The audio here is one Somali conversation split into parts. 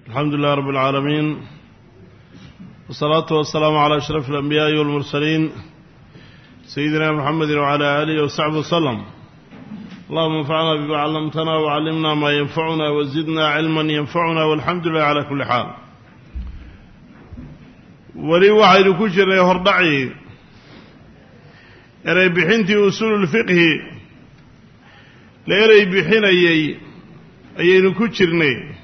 الحمد لله رب العالمين والصلاة والسلام على أشرف الأنبياء والمرسلين سيدنا محمد وعلى آله وصحبه وسلم. اللهم انفعنا بما علمتنا وعلمنا ما ينفعنا وزدنا علما ينفعنا والحمد لله على كل حال. ولي وحيد كجر يهردعي إري بحنتي أصول الفقه لإري بحين أيين كجرني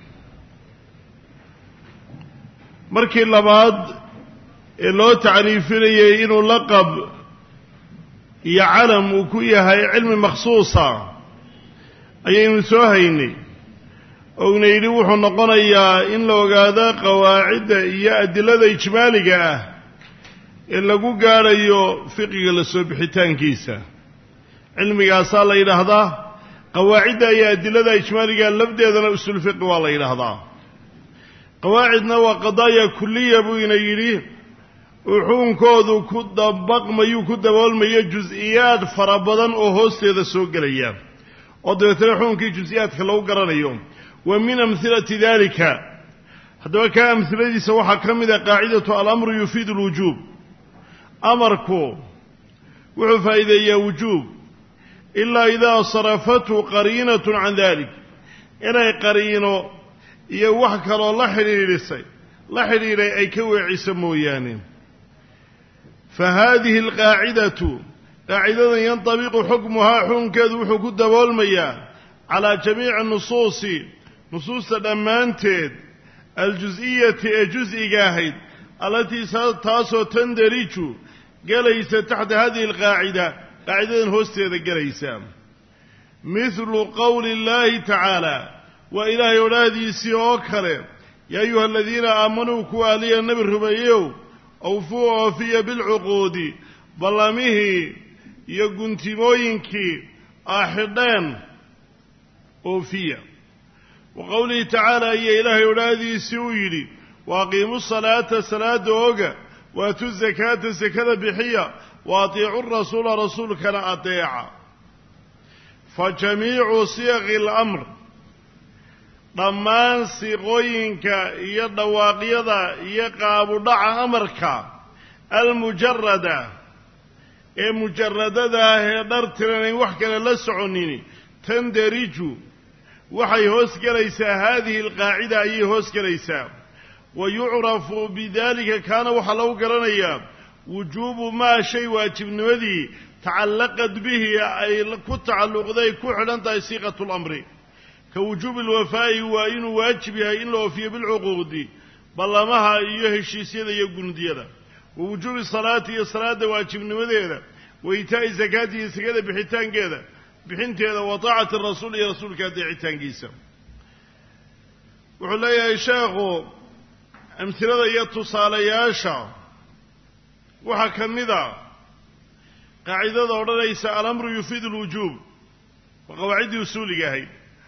markii labaad ee loo tacriifinayay inuu laqab iyo calam uu ku yahay cilmi makhsuusa ayaynu soo haynay oona yidhi wuxuu noqonayaa in la ogaado qawaacidda iyo adilada ijmaaliga ah ee lagu gaadhayo fiqiga la soo bixitaankiisa. cilmigaasaa la yidhaahdaa qawaacidda iyo adilada ijmaaliga lafdeedana usul fiqi waa la yidhaahdaa. qawaacidna waa qadaaya kulliya buu ina yidhi uxuunkoodu ku dabaqmayuu ku daboolmayo jus-iyaad fara badan oo hoosteeda soo gelaya oo dabeetana xuunkii jus-iyaadka lagu garanayo. wa min amhilati dalika haddaba kaa amhiladiisa waxaa ka mid a qaacidatu alamru yufiidu alwujuub. amarku wuxuu faa'iideeyaa wujuub ilaa idaa sarafathu qariinatun can dalik, inay qariino iyo wax kaloo la xidhiidhay ay ka weeciso mooyaane. fa haadihi alqaacidatu qaacidadan yantabiqu xukmuhaa xukunkeedu wuxuu ku daboolmayaa calaa jamiici nusuusi nusuusta dhammaanteed aljus-iyati ee jus-iga ahayd allatii taasoo tandariju gelaysa taxta hadihi alqaacida qaacidadan hoosteeda gelaysa. mithlu qowli illaahi tacaala waa ilaahay odhaahdiisii oo kale yaa ayuha aladiina aamanuu kuwa aliya nebi rumeeyow awfuu oofiya bilcuquudi ballamihii iyo guntimooyinkii aa xidheen oofiya. wa qowlihi tacaala iyo ilaahay odhaahdiisii uu yidhi waaqiimu salaata salaada ooga waatu zakaata sakada bixiya wa atiicu rasuula rasuulkana adeeca. fa jamiicu siyaqi alamr dhammaan siiqooyinka iyo dhawaaqyada iyo qaabudhaca amarka almujarada ee mujaradada ah ee dhar tiranayn wax kale la soconini tandariju waxay hoos gelaysaa haadihi alqaacida ayay hoos gelaysaa. wa yucrafu bidalika kaana waxaa lagu garanayaa wujuubu maa shay waajibnimadii tacallaqad bihi ay ku tacalluqday ku xidhan tahay siiqatu lamri. ka wujuubi alwafaa'i waa inuu waajib yahay in la oofiyo bilcuquudi ballamaha iyo heshiisyada iyo gundiyada. wa wujuubi salaati iyo salaada waajibnimadeeda. wa itaa'i zakaati iyo sakada bixinteeda wa taacati rasuul iyo rasuulka adeecitaankiisa. wuxuu leeyahay sheekhu amhilada iyo tusaalayaasha waxaa ka mid a qaacidada odhanaysa alamru yufiidu alwujuub waa qawaaciddii usuuliga ahayd.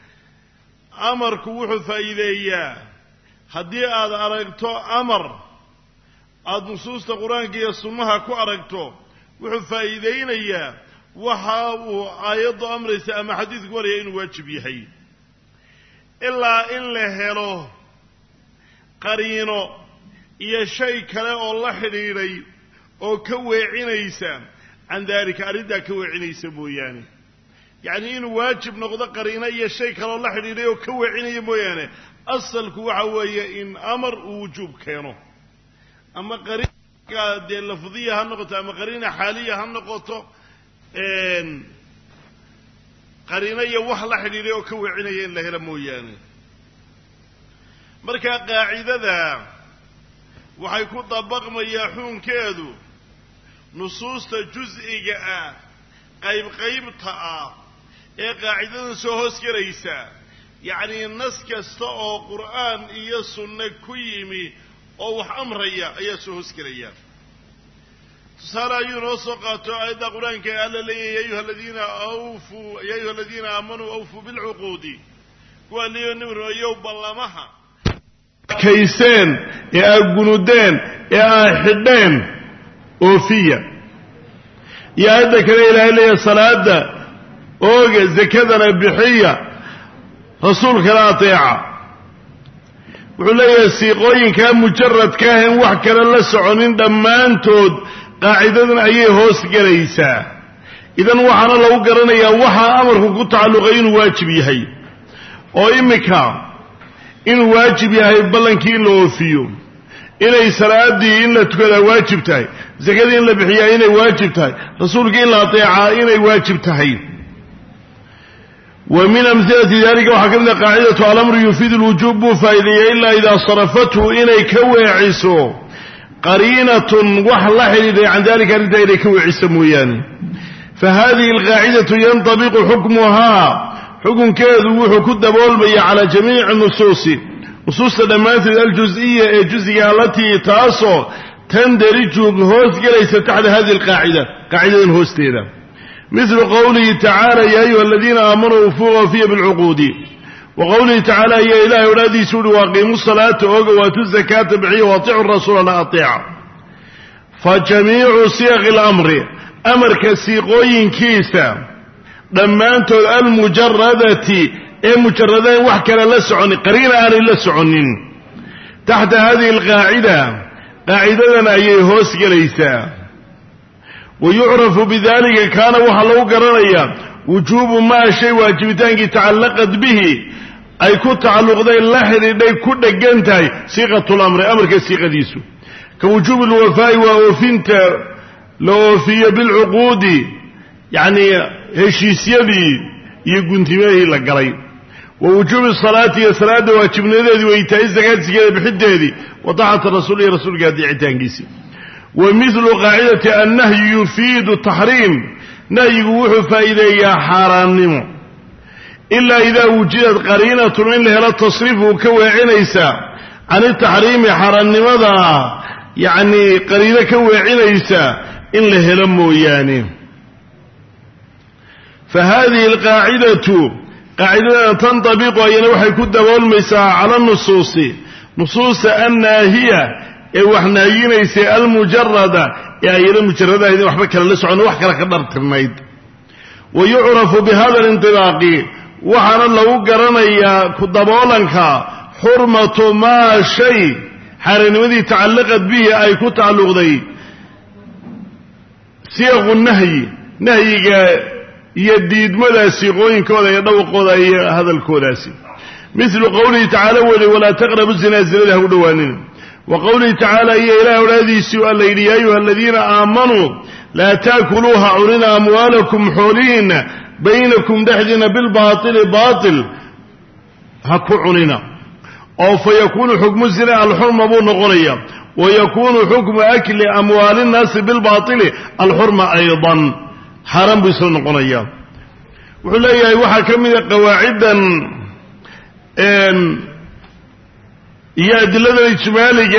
amarku wuxuu faa'iideeyaa haddii aad aragto amar aada nusuusta qur-aanka iyo sunnaha ku aragto wuxuu faa'iideynayaa waxa uu aayaddu amraysa ama xadiidku waraya inuu waajib yahay, ilaa in la helo qariino iyo shay kale oo la xidhiidhay oo ka weecinaysa can daalika arrintaa ka weecinaysa mooyaane. yacni inuu waajib noqdo qariino iyo shay kaloo la xidhiidhay oo ka weecinaya mooyaane asalku waxa weeye in amar uu wujuub keeno. ama qariina dee lafdiya ha noqoto ama qariina xaaliya ha noqoto qariino iyo wax la xidhiidhay oo ka weecinaya in la helo mooyaane. markaa qaacidada waxay ku dabaqmayaa xukunkeedu nusuusta jus-iga ah qaybta ah ee qaacidadan soo hoos gelaysa. yacnii nas kasta oo qur'aan iyo sunne ku yimi oo wax amraya ayaa soo hoos gelaya. tusaale ayuu noo soo qaato aayadda qur-aanka ee alla leeyahay ya ayuha aladiina aamanuu awfuu bilcuquudi kuwa liyo nibrayow ballamaha kayseen ee aad gunudeen ee aad xidheen oofiya. iyo aayadda kale ilaahay leeyahay salaada ooga zakadana bixiya rasuulkana ateeca. وحلية سيقوين كان مجرد كاهن وحكا للسعنين دمانتود قاعدة أيه هوس قريسا إذن وحنا لو قرنا يا وحا أمره قد تعلقين واجب يهي وإمكا إن واجب يهي بلنكين لو فيو إني سرادي إن تكذا واجب تهي زكاة إن لبحيا إني واجب تهي رسولك إن لأطيعا إني واجب تهي ومن أمثلة ذلك وحكمنا قاعدة الأمر يفيد الوجوب فإذا إلا إذا صرفته إني كويعسو قرينة وحلحل عن ذلك أنت إلي كويعس مويان فهذه القاعدة ينطبق حكمها حكم كذو وحكد بولبي على جميع النصوص نصوص الأماثل الجزئية التي تأصل تندرج هوس ليس تحت هذه القاعدة قاعدة هوستينا مثل قوله تعالى يا أيها الذين آمنوا وفوا وفيا بالعقود وقوله تعالى يا إلهي ولادي سوري واقيموا الصلاة واتوا الزكاة بعي واطيعوا الرسول لا أطيع فجميع صيغ الأمر أمر كسيقوين كيسا لما أنتم المجردة مجردين وحكا لسعني قرينة آل لسعنين تحت هذه القاعدة قاعدة أي هوس ليسا ويعرف بذلك كان وحلو قرنيا وجوب ما شيء واجبتان تعلقت به أي كنت تعلق ذي اللحر دي كنت جنتاي صيغة الأمر أمر كصيغة ديسو كوجوب الوفاء ووفنت لو في بالعقود يعني هشيسيدي يقنتميه لقري ووجوب الصلاة يا صلاة واجبنا ذي وإيتاء الزكاة سكاة بحده وطاعة الرسول رسول قادي عتانقسي ومثل قاعدة النهي يفيد التحريم نهي وحو فإذا حرام نمو إلا إذا وجدت قرينة إن لها تصريفه كوعينيسا عن التحريم حرام نمو يعني قرينة كوعينيسا إن لها لمو يعني فهذه القاعدة قاعدة تنطبق أي وحي كد والمساء على النصوص نصوص الناهية وحنا ينيسي المجردة يعني المجردة إذا وحبك للسعون وحكا لك الميد ويعرف بهذا الانطلاق وحنا لو قرنيا كدبولنك حرمة ما شيء حرنمدي تعلقت به أي كتعلق ذي سيغ النهي نهي يديد مدى سيغوين كودا يدوق هذا الكوداسي مثل قوله تعالى ولا تقربوا الزنا له دوانين وقوله تعالى يا إله الذي سوى الليل يا أيها الذين آمنوا لا تأكلوها عرنا أموالكم حولين بينكم دحدنا بالباطل باطل هكو عرنا أو فيكون حكم الزنا الحرمة بنغرية ويكون حكم أكل أموال الناس بالباطل الحرمة أيضا حرام بيصير نغرية وحلا يا وحا من قواعدا iyo adilada ijmaaliga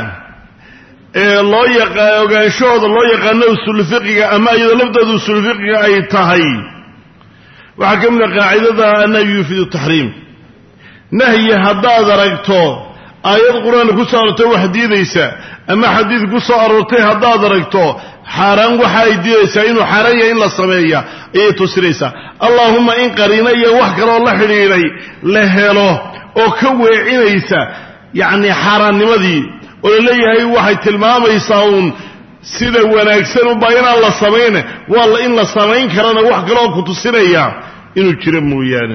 loo yaqaan loo yaqaan usul fiqiga ama iyada lafdooda usul fiqiga ay tahay waxa kamid qaacidada annahu yufidu tahrim nahyi hadaad aragto ayad quraan ku soo arortay wax diidaysa ama xadiis ku soo arortay hadaad aragto xaraan waxa ay diidaysaa inuu xaraan yahay in la sameeyo ay tusiraysa allahumma in qarina iyo wax kale oo la xiriiray la helo oo ka weecinaysa يعني حرام نمدي ولا يهي واحد تلمام يساون سيدا وناكسن وباين الله سمينه والله إن السمين كرانا واحد قلوه كتسينيا إنه كرمه يعني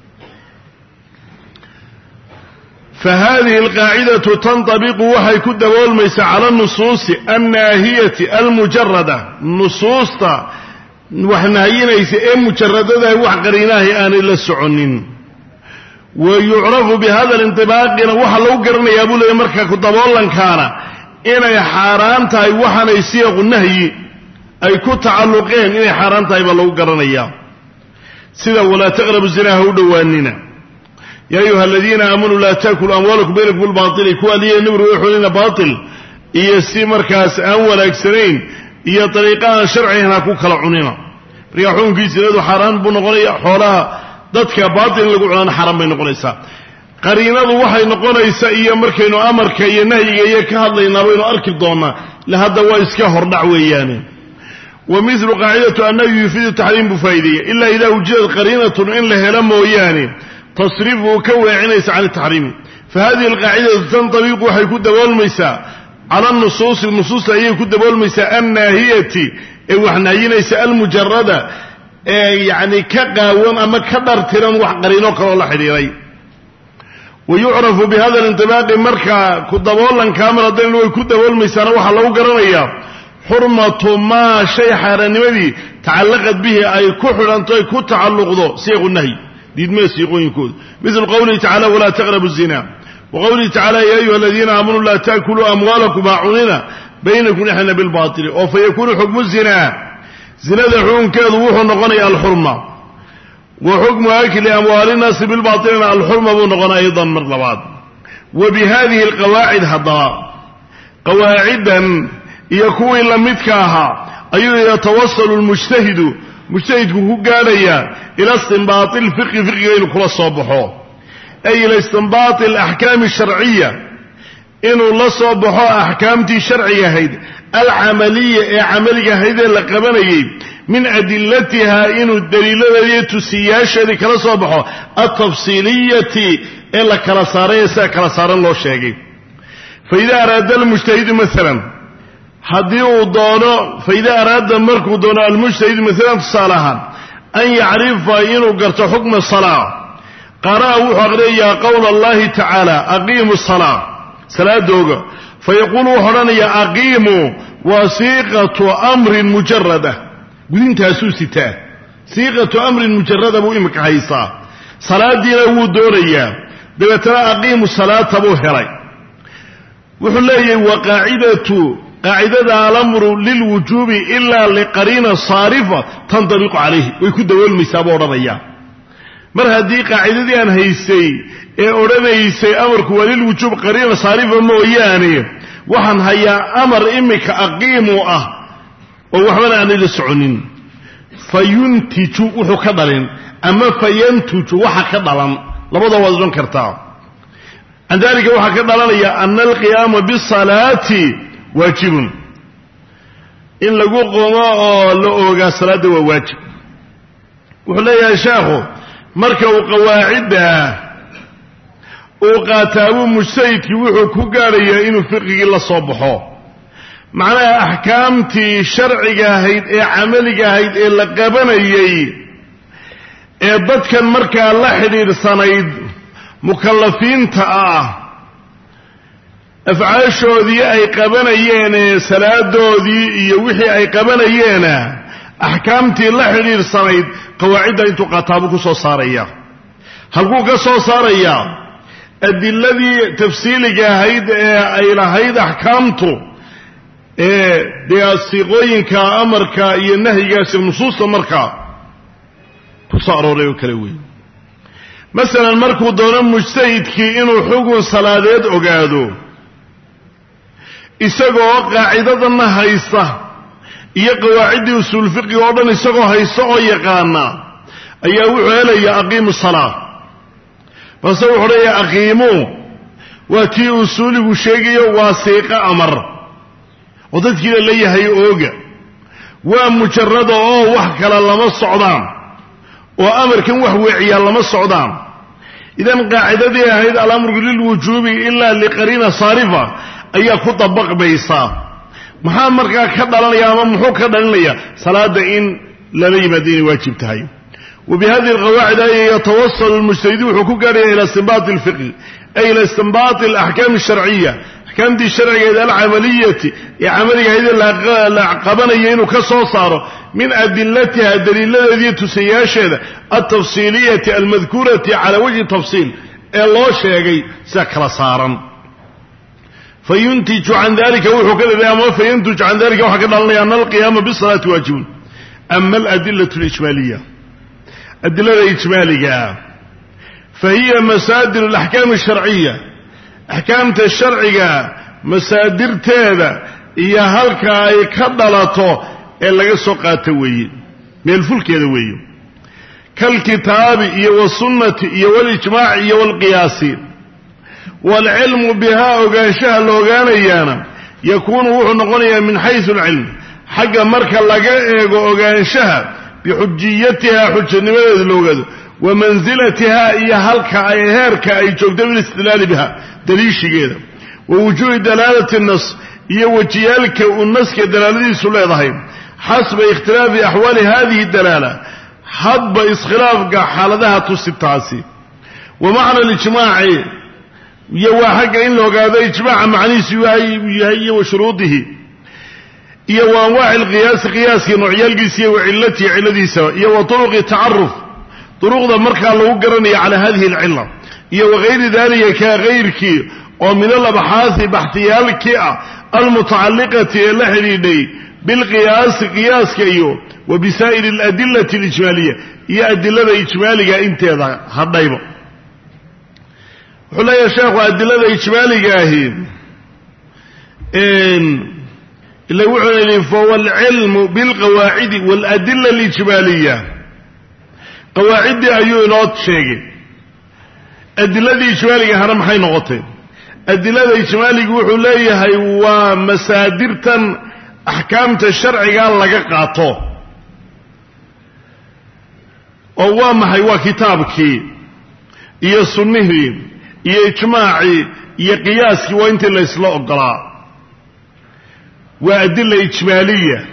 فهذه القاعدة تنطبق وحي كد والميس على النصوص الناهية المجردة نصوص وحناهينا يسئين مجردة وحقريناه آن إلا السعنين ويعرف بهذا الانطباق إنه وحا لو قرن يابو لي مركا كدبولن كان إنه حاران تاي وحا يسيغ النهي أي كتعلقين إنه حاران تاي لو قرن ياب سيدا ولا تقرب الزنا هودواننا يا أيها الذين آمنوا لا تأكلوا أموالكم بينكم بالباطل كوالي نمر ويحولين باطل إيسي مركز أول أكسرين إيا طريقان شرعي هنا كوكلا عنينا رياحون في سنة حاران بنغنية حولها dadka baatil lagu cunaan xaram bay noqonaysaa qariinadu waxay noqonaysaa iyo markaynu amarka iyo nahyiga iyo ka hadlaynaa baynu arki doonaa la hada waa iska hordhac weeyaan ومثل قاعدة أنه يفيد التحريم بفائدية إلا إذا وجدت قرينة إن لها لمويان تصرفه كوعينيس عن التحريم فهذه القاعدة تنطبق وحي كدبول ميسا على النصوص أيه كدبول ميسا الناهية وحنايين المجردة يعني كقاون أما كدر تيران وحقرينوك والله حريري ويعرف بهذا الانطباق مركا كدبولا كامل الدين ويكدبول ميسا وحلو قرنيا حرمة ما شيء حراني تعلقت به أي كحر أنتي كتعلق ذو سيغ النهي ديد ما سيغون يكون مثل قوله تعالى ولا تقربوا الزنا وقوله تعالى يا أيها الذين آمنوا لا تأكلوا أموالكم باعننا بينكم نحن بالباطل أو فيكون حكم الزنا زنا ذحون كذوه نغني الحرمة وحكم أكل أموال الناس بالباطل الحرمة ونغني أيضا من بعض وبهذه القواعد هذا قواعدا يكون لمتكاها أيضا يتوصل المجتهد قاليا إلى استنباط الفقه فقه كل الصبحه أي إلى استنباط الأحكام الشرعية إنه الله صبحه أحكامتي شرعية هيد العملية عملية هيد اللقبانية من أدلتها إنه الدليل الذي تسياش ذلك لصبحه التفصيلية إلا كالصارين كالصارين الله شاقي فإذا أراد المجتهد مثلا حديو دونه فإذا أراد مركو دون المجتهد مثلا صالحا أن يعرف إنه قرت حكم الصلاة قرأه حقريا قول الله تعالى أقيموا الصلاة صلاة دوغا فيقول حرانيا أقيموا وثيقة أمر مجردة قلين تاسوستا ثيقة أمر مجردة بو إمك حيصا صلاة دينه دوريا بيتنا أقيموا الصلاة بو هراي وحليه وقاعدة الأمر للوجوب إلا لقرينة صارفة تنطبق عليه ويكون دول مسابة ورضيا مر هذه قاعدة أن هيسي أورانيسي أمرك وللوجوب قرينة صارفة موياني وحن هيا أمر إمك أقيموا ووحنا عن السعنين فينتج وحكدلين أما فينتج وحكدلين لبدا وزن كرتا عن ذلك وحكدلين أن القيام بالصلاة واجب إن لقوا قماء لأوغا صلاة وواجب وحلا يا شيخ مركوا قواعدها وقاتابوا مجتهدك وحكوا قاليا إنه فقه إلا صبحه معناها أحكامتي شرعي هيد عملي هيد إلا قبنيي ضد كان مركا الله حديد صنيد مكلفين afcaashoodii ay qabanayeen salaadoodii iyo wixii ay qabanayeen axkaamtii la xiriirsanayd qawaacida intuu qataabo ku soo saaraya halkuu ka soo saaraya adiladii tafsiiliga ahayd ee ay lahayd axkaamtu siqooyinka amarka iyo nahyigaasi nusuusta markaa ku soo arooray oo kale weyn masalan markuu doono mujtahidkii inuu xugun salaadeed ogaado isagoo qaacidadana haysta iyo qawaacidii usul fiqhi oo dhan isagoo haysta oo yaqaana ayaa wuxuu helayaa aqiimu salaa bas wuxuu leeyahay aqiimu waa tii usuligu sheegayo waa siiqa amar oo dadkii leeyahay ooga waa mujarrad oo wax kala lama socdaan oo amarkan wax weeciya lama socdaan idan qaacidadii ahayd al-amru lil wujubi illa liqarina sarifa ayaa ku dabaqbaysaa maxaa markaa ka dhalanaya ama muxuu ka dhalinaya salaada in la yimaadeen waajib tahay وبهذه القواعد يتوصل المجتهد وحقوق إلى استنباط الفقه أي إلى استنباط الأحكام الشرعية أحكام دي الشرعية العملية عملية هذه العقبانيين كصوصار من أدلتها الدليل الذي تسياشد التفصيلية المذكورة على وجه التفصيل الله شيء سكر صارا فينتج عن ذلك فينتج عن ذلك وحكذا الله أن القيام بالصلاة واجب. أما الأدلة الإجمالية الأدلة الإجمالية فهي مصادر الأحكام الشرعية أحكام الشرعية مصادر تابع هي هلكا يكدلته إلا يسوقات وي من الفلك يدوي كالكتاب والسنة والإجماع والقياس والعلم بها وقاشها اللوغانيانا يكون وحنقونيا من حيث العلم حق مركا لقائق وقاشها بحجيتها حجة نماذج اللوغاد ومنزلتها إيا هلك أي هيرك أي جوجد بالاستدلال بها دليش كذا ووجود دلالة النص إيا وجيالك والنص كدلالة سليضهم حسب اختلاف أحوال هذه الدلالة حب إسخلاف حالتها تستعسي ومعنى الاجتماع يواحق إن لو قاد إجماع معني سواهي وشروطه يوانواع القياس قياسي نوعي القيسية وعلتي علتي سواء يوطرق تعرف طرق ذا مركا لو قرني على هذه العلة وغير ذلك كغيرك ومن الأبحاث بحثيالك المتعلقة الحديدي بالقياس قياس كيو وبسائر الأدلة الإجمالية هي أدلة الإجمالية انت هذا حلا يا شيخ أدلة الإجمالية اللي وعلي فهو العلم بالقواعد والأدلة الإجمالية قواعد أيو نوت شيء أدلة الإجمالية هرم حي نغطي أدلة الإجمالية وحليها هو مسادرة أحكام الشرع قال لك قاطو وما هو كتابك يا سنه يا إجماعي يا قياسي وانت اللي يسلق قراء وأدلة إجمالية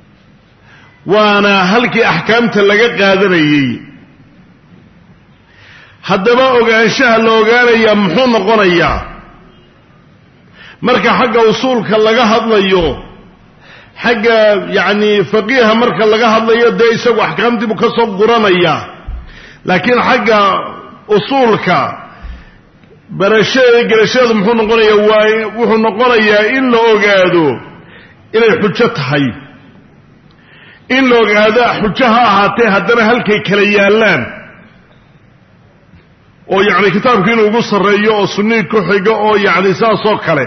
وأنا هلك أحكامت لك قادري حتى ما أغانشها لو قال يمحون قرية مركا حق وصولك لك هضليو حق يعني فقيها مركا لك هضليو دا يسوي أحكامتي بكسب قرانيا لكن حق أصولك برشاد محون قرية وحون قرية إلا أغادو إلى حجتها إن لو هذا حجها هاتي هدنا هلكي كليالان oo يعني كتابك inuu ugu sareeyo oo sunni ku xigo oo يعني saasoo kale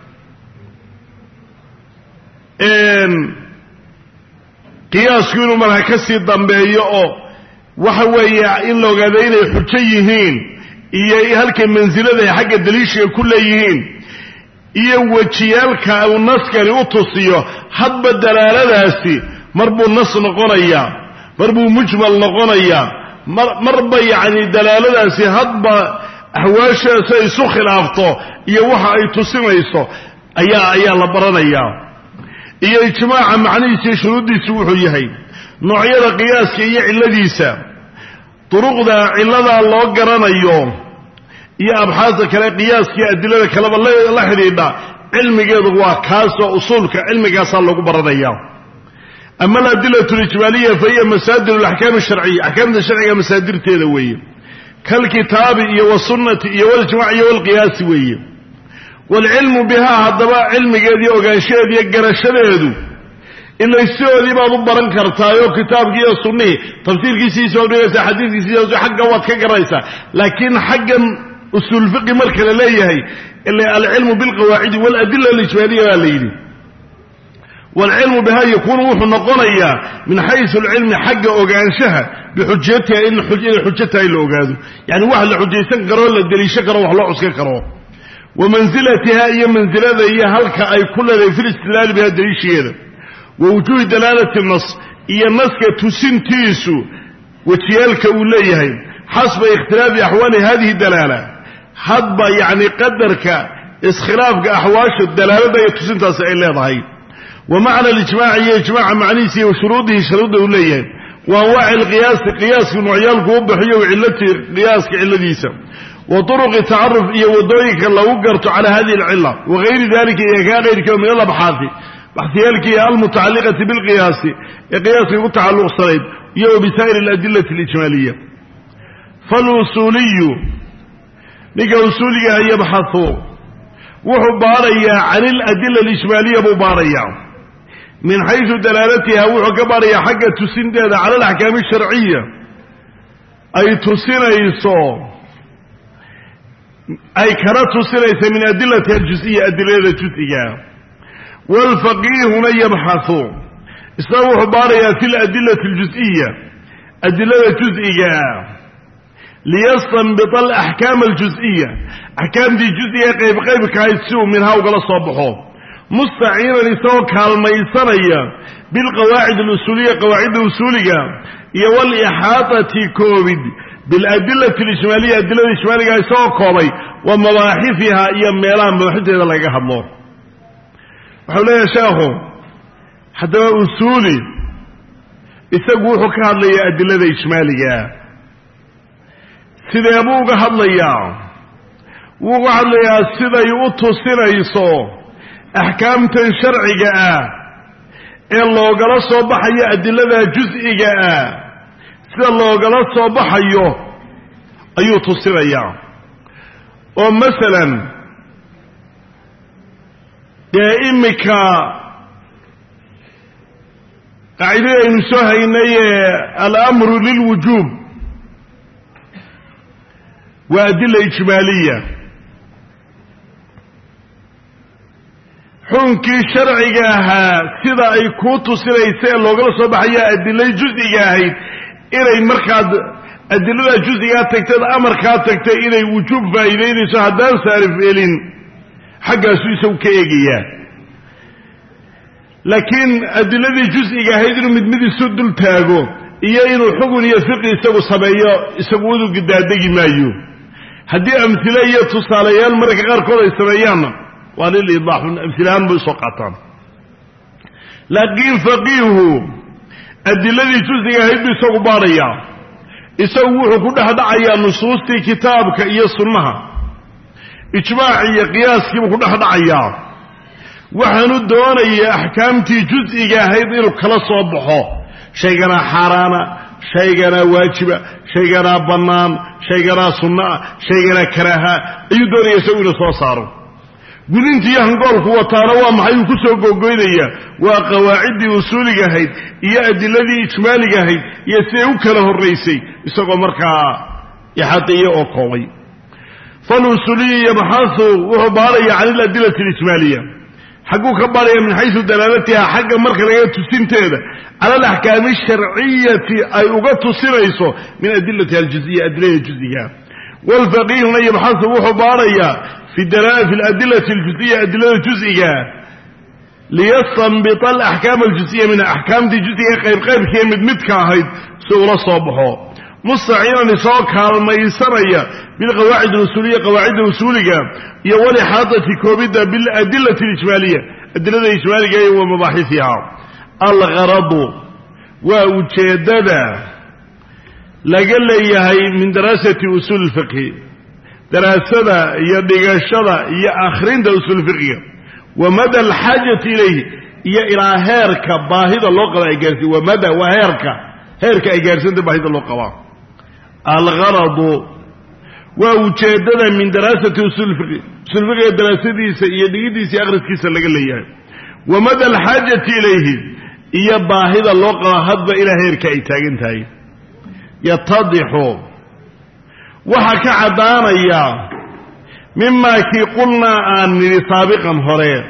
qiyaasku inuu marka ka sii dambeeyo oo waxa weeye in loo gaado inay xujo yihiin iyo halkay manzilada xagga daliishiga ku leeyihiin iyo wajiyalka uu naskani u tusiyo hadba dalaaladaasi marbuu nas noqonaya marbuu mujmal noqonaya marba yani dalaaladaasi hadba ahwaashaasi ay isu khilaafto iyo waxa ay tusinayso ayaa la baranaya iyo ijmaaca macnihiisa shuruudiisu wuxuu yahay noocyada qiyaaska iyo ciladiisa turuqda cilada loo garanayo iyo abxaasa kale qiyaaska adilada kale la xiriidha cilmigeedu waa kaas oo usulka cilmigaas lagu baranaya أما الأدلة الإجمالية فهي مسادر الأحكام الشرعية أحكام الشرعية مسادر تيدوية كالكتاب والسنة والجماع والقياس وية والعلم بها هذا علم قد يوغانشيد يقر الشريد إلا يستوى ذي بعض برنكر تايو كتاب كي السنة تفسير كي سيسو بيسا حديث كي سيسو حقا واتكا قريسا لكن حقا أسل الفقه مركز ليه إلا العلم بالقواعد والأدلة الإجمالية ليه والعلم بها يكون وحو نقنيا من حيث العلم حق اوغانشها بحجتها ان حجتها الا اوغادو يعني واحد حجيسن قرو لا دليشه قرو wax loo cuska karo ومنزلتها هي منزلته هي هلك اي كل في الاستدلال بها دليشيده ووجود دلاله النص هي النص تسنتيسو وتيالك وليهي حسب اختلاف احوال هذه الدلاله حب يعني قدرك اسخلاف احواش الدلاله تسنتاس اي لهي ومعنى الاجماع هي اجماع معنيسي وشروطه شروطه ليه وانواع القياس قياس نوعيالك وبحيه وعلته قياس كعلديسه وطرق التعرف هي ودويك لو قرت على هذه العله وغير ذلك هي غيرك من الابحاث بحثيالك هي المتعلقه بالقياس قياس متعلق صريد هي بسائر الادله الاجماليه فالوصولي نيجا وصولي هي بحثه وحباريا عن الادله الاجماليه مباريا من حيث دلالتها وحكباريا حق تسندها على الأحكام الشرعية أي تسنيسو أي كانت تسنيس من أدلة الجزئية أدلة الجزئية والفقيه هنا يبحث استوى حباريا في الأدلة الجزئية أدلة الجزئية ليستنبط الأحكام الجزئية أحكام دي جزئية قيب كايتسو منها وقال صبحوه مستعينا لسوك هالميسانية بالقواعد الأصولية قواعد الأصولية والإحاطة كوبيد بالأدلة الإجمالية الأدلة الإجمالية يسوى كوبي ومباحثها يميلان مباحثها لقاها الله وحولا يا شيخ حتى أصولي يسوى حكاها لي أدلة الإجمالية سيدة يبوغ هدليا وقعد لي سيدة يؤطو سيدة يسو أحكام شرعية إلا وقال صباح هي أدلة جزئية sida loogala soo baxayo ayuu tusinayaa oo masalan imika qaacidada soo haynay al-amru lil-wujub wa adilla ijmaliya xunkii sharciga ahaa sida ay ku tusinaysaa loogala soo baxaya adilla juz'iga ahayd inay markaad adilada juz'iga tagtay amarka tagtay inay wujub faa'iideynayso haddaan saarif elin xaggaasu isagu ka eegaya laakiin adiladii juz'iga ahayd inuu mid isu dul taago iyo inuu xugun iyo fiqi isagu sameeyo isagu wadu gidaadegi maayo haddii amthila iyo tusaalayaal marka qaarkood ay sameeyaanna waa lil-idaax amthilaan buu soo qaataan laakiin faqiihu adiladii juz'iga ahayd buu isagu baarayaa isagu wuxuu ku dhex dhacayaa nusuustii kitaabka iyo sunnaha ijmaaci iyo qiyaaskiibuu ku dhex dhacayaa waxaanu doonayaa axkaamtii juz'iga ahayd inuu kala soo baxo shayganaa xaaraana shayganaa waajiba shayganaa bannaan shayganaa sunnaah shayganaa karaaha ayuu doonaya isagu inuu soo saaro gudintii hangoolku wataana waa maxay uu ku soo googoynayaa waa qawaaciddii usuuliga ahayd iyo adiladii ijmaaliga ahayd iyo siday u kala horraysay isagoo markaa ixaadiye oo koobay falusuuliyu yabxahu wuxuu baaraya can iladilati alijmaaliya xagguu ka baaraya min xaysu dalaalatiha xagga marka laga tusinteeda cala alaxkaami asharciyati ay uga tusinayso min adilatiha aljuziya adilada juziga waalfaqiihuna yabxahu wuxuu baarayaa في الأدلة الجزئية أدلة الجزئية ليستنبط الأحكام الجزئية من أحكام دي جزئية قيب كي مدمتكا هيد سورة صبحه مستعينا نساقها الميسرية بالقواعد الأصولية قواعد الأصولية يولي حاطة كوبيدة بالأدلة الإجمالية الأدلة الإجمالية ومباحثها الغرض ووجدد لقل إياهي من دراسة أصول الفقه دراسة يدقشدة يا آخرين ده أصول الفقه ومدى الحاجة إليه يا إلى هيرك باهظ اللغة إجارسي ومدى هيرك إجارسي ده باهظ اللغة الغرض ووجدد من دراسة أصول الفقه أصول الفقه دراسة دي سيأغرس كيسا لقل إياه ومدى الحاجة إليه يا باهظ اللغة هذا إلى هيرك إيتاقين تاي يتضح وحكى عدانيا مما كي قلنا أن سابقا هرير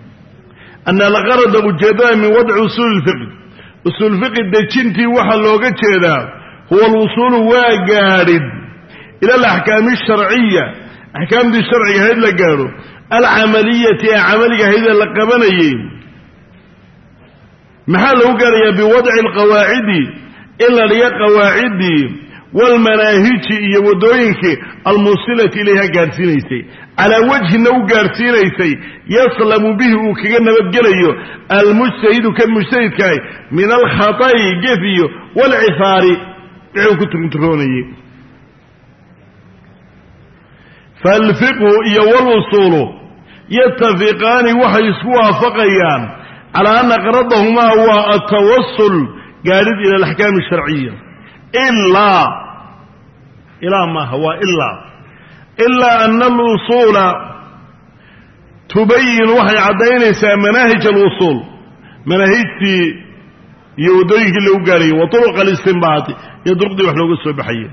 أن الغرض وجداء من وضع أصول الفقه أصول الفقه دجنتي وحا لوغا جيدا هو الوصول واقارد إلى الأحكام الشرعية أحكام دي الشرعية هيدا لقارو العملية عملية هيدا لقبانيين محل وقاريا بوضع القواعد إلا ليا قواعدي والمناهج يودوينك الموصلة إليها قارسينيسي على وجه أنه قارسينيسي يسلم به وكينا ببقليه المجتهد كالمجتهد كاي من الخطأ قفيه والعثار كنتم تروني فالفقه والوصول يتفقان وحيسكوها فقيان على أن قرضهما هو التوصل قارد إلى الأحكام الشرعية إلا ما هو إلا أن الوصول تبين وحي عدينيسا مناهج الوصول مناهج يوديك اللوغاري وطرق الاستنباط يدرق دي وحلوق السبحية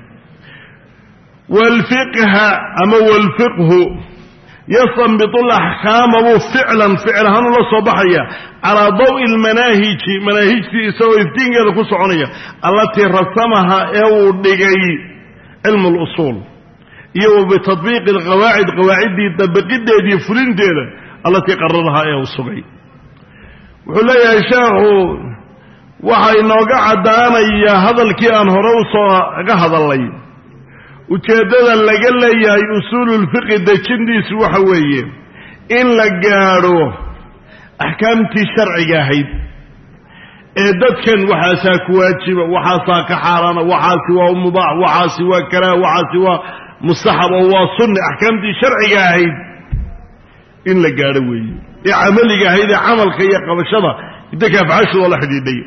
والفقه أما والفقه يستنبط الأحكام فعلا الله صباحية على ضوء المناهج سوى افتنجة لكسعنية التي رسمها دقي علم الأصول بتطبيق القواعد قواعد تطبيق دي فلين ديلا التي قررها الصبعي وحلا يا شيخ وحي نوقع دانا هذا الكيان هروسا هذا اللي ujeeddada laga leeyahay usuululfiqi dejintiisu waxa weeye in la gaadho axkaamtii sharciga ahayd ee dadkan waxaasaa ku waajiba waxaasaa ka xaaraana waxaasi waa mubaax waxaasi waa karaaha waxaasi waa mustaxab oo waa sunni axkaamtii sharciga ahayd in la gaadho weeye ee camaliga ahayd ee camalka iyo qabashada dadka afcaashooda la xidhiidhay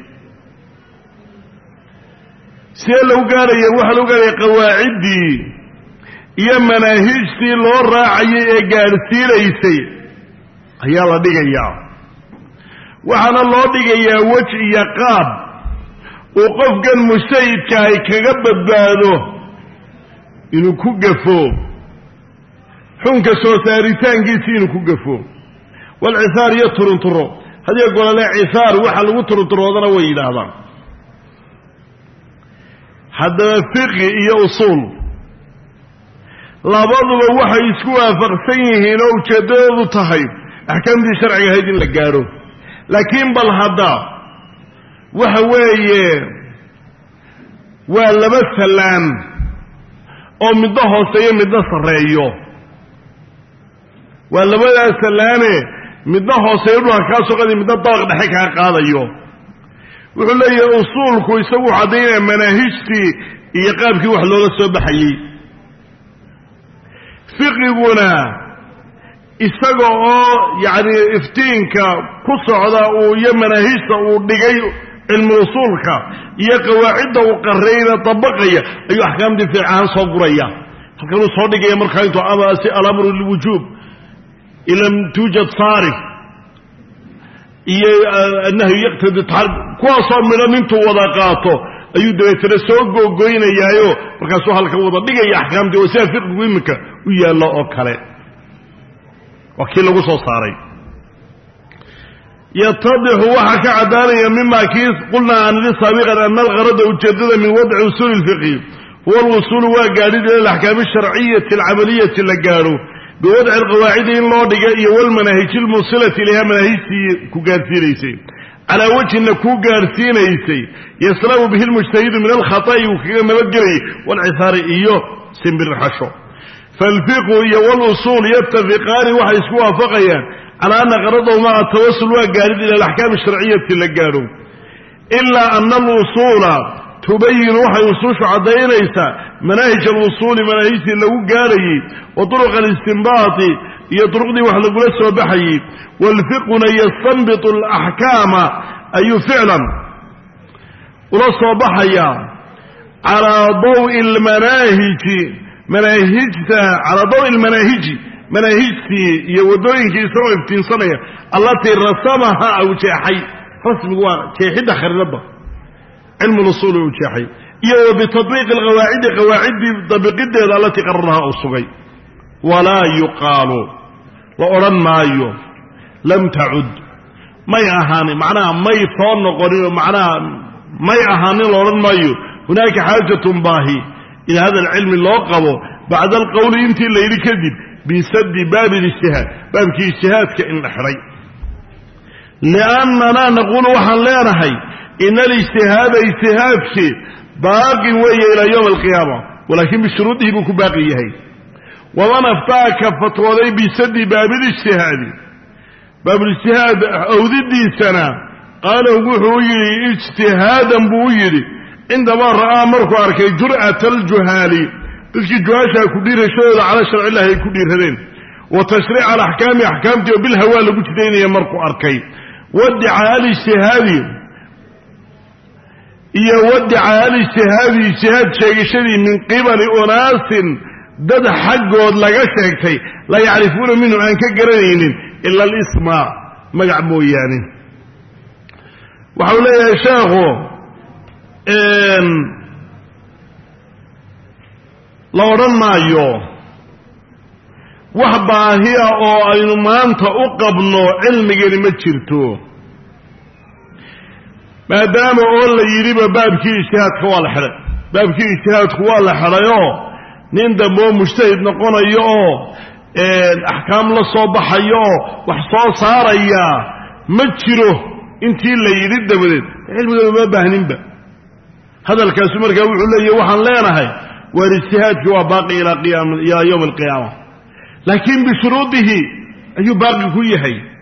see lagu gaaraya waxaa lagu gaaraya qawaaciddii iyo manaahijtii loo raacayay ee gaadhsiinaysay ayaa la dhigayaa waxaana loo dhigayaa wej iyo qaab uu qofkan mujtahidka ay kaga badbaado inuu ku gafo xunka soo saaritaankiisii inuu ku gafo walcisaar iyo turunturo haddii golole cisaar waxa lagu turunturoodana way yidhaahdaan haddaba fiqi iyo usuul labaduba waxay isku waafaqsan yihiin oo ujeeddadoodu tahay axkaamtii sharciga ahayd in la gaadho laakiin bal hadda waxa weeye waa laba sallaan oo midna hooseeyo midna sarreeyo waa labadaas sallaane midna hooseeyo dhulka kaa soo qaday midna dabaq dhexe kaa qaadayo wuxuu leeyahay usuulku isagu caddaynaya manaahijtii iyo qaabkii wax looga soo baxayey fiqiguna isaga oo yacni iftiinka ku socda uu iyo manaahijta uu dhigay cilmi usuulka iyo qawaacidda uu qarrayna dabaqaya ayuu axkaamtii fiic ahaan soo guraya halkanuu soo dhigaya markaa intuu amaasi alamru lilwujuub in lam tuujad saarif iyo annahyu yaqtadi taxarib kuwaasoo midhan intuu wada qaato ayuu dabeetana soo googoynayaayo markaasuu halkan wada dhigaya axkaamtii oo sida fiqigu iminka u yaallo oo kale waa kii lagu soo saaray yatadixu waxaa ka caddaanaya mima kii qulnaa aan li saabiqan ana algarada ujeeddada min wadci usuuli ilfiqhi huwa alwusuulu waa gaadhid ila alaxkaami alsharciyati alcamaliyati la gaadho biwadci alqawaacidi in loo dhiga iyo walmanaahiji almuusilati ilayha manaahijtii ku gaadhsiinaysay calaa wajhina kuu gaadhsiinaysay yaslamu bihi lmujtahidu min alkhata'i uu kaga nabadgelayay walcisaari iyo simbirraxasho faalfiqhu iyo walusuul yatafiqaani waxay isku waafaqayaan calaa ana qaradahuma atawasul waa gaadhid ila alaxkaami alsharciyati la gaadho ilaa ana alusuula tubayinu waxay usuushu caddaynaysaa manaahij alwusuuli manaahijtii lagu gaadhayey wa turuq alistinbaati iyo duruqdii wax lagula soo baxayey waalfiqhuna yastanbitu alaxkaama ayuu ficlan ula soo baxayaa calaa dawi almanaahiji manaahijta calaa dawi almanaahiji manaahijtii iyo waddooyinkii isagoo iftiinsanaya allatii rasamaha au jeexay rasmigu waa jeexidda khariidadda cilmu usuuli uu jeexay iyo wa bitadbiiqi alqawaacidi qawaaciddii dabiqideeda allatii qararaha uu sugay walaa yuqaalu la odhan maayo lam tacud may ahaanin macnaha may soo noqonin macnaha may ahaanin la odhan maayo hunaaka xaajatun baahi ila hada alcilmi loo qabo bacda alqowli intii la yidhi kadib bisadi baabi اlijtihaad baabkii ijtihaadka in la xidhay liannanaa naquulu waxaan leenahay ina alijtihaada ijtihaadkii baaqin weeye ilaa yowm alqiyaama walaakin bishuruudihi buu ku baaqi yahay waman aftaaka fatwooday bisadi baabilijtihaadi baabulijtihaad awdidiisana qaala wuxuu u yidhi ijtihaadan buu u yidhi cindamaa ra'aa markuu arkay jur'ata aljuhaali dadkii juhaashaa ku dhiirashadooda cala sharci illahi ay ku dhiiradeen wa tashriica alaxkaami axkaamtii oo bilhawaa lagu jidaynaya markuu arkay wadicaa alijtihaadi iyo wadicaa alijtihaadi ijtihaad sheegashadii min qibali unaasin dad xaggood laga sheegtay laa yacrifuuna minhu aan ka garanaynin ila alisma magac mooyaane waxau leeyahay sheekhu la odhan maayo wax baahiya oo aynu maanta u qabno cilmigani ma jirto maadaama oo la yidhiba baabkii ijtihaadka waa la xidhay baabkii ijtihaadku waa la xidhayoo nin dambe oo mujtahid noqonayo oo axkaam la soo baxayo oo wax soo saaraya ma jiro intii la yidhi dabadeed cilmigaba ma baahninba hadalkaasu markaa wuxuu leeyahy waxaan leenahay والاجتهاد هو باقي إلى يوم القيامة لكن بشروطه أي باقي كله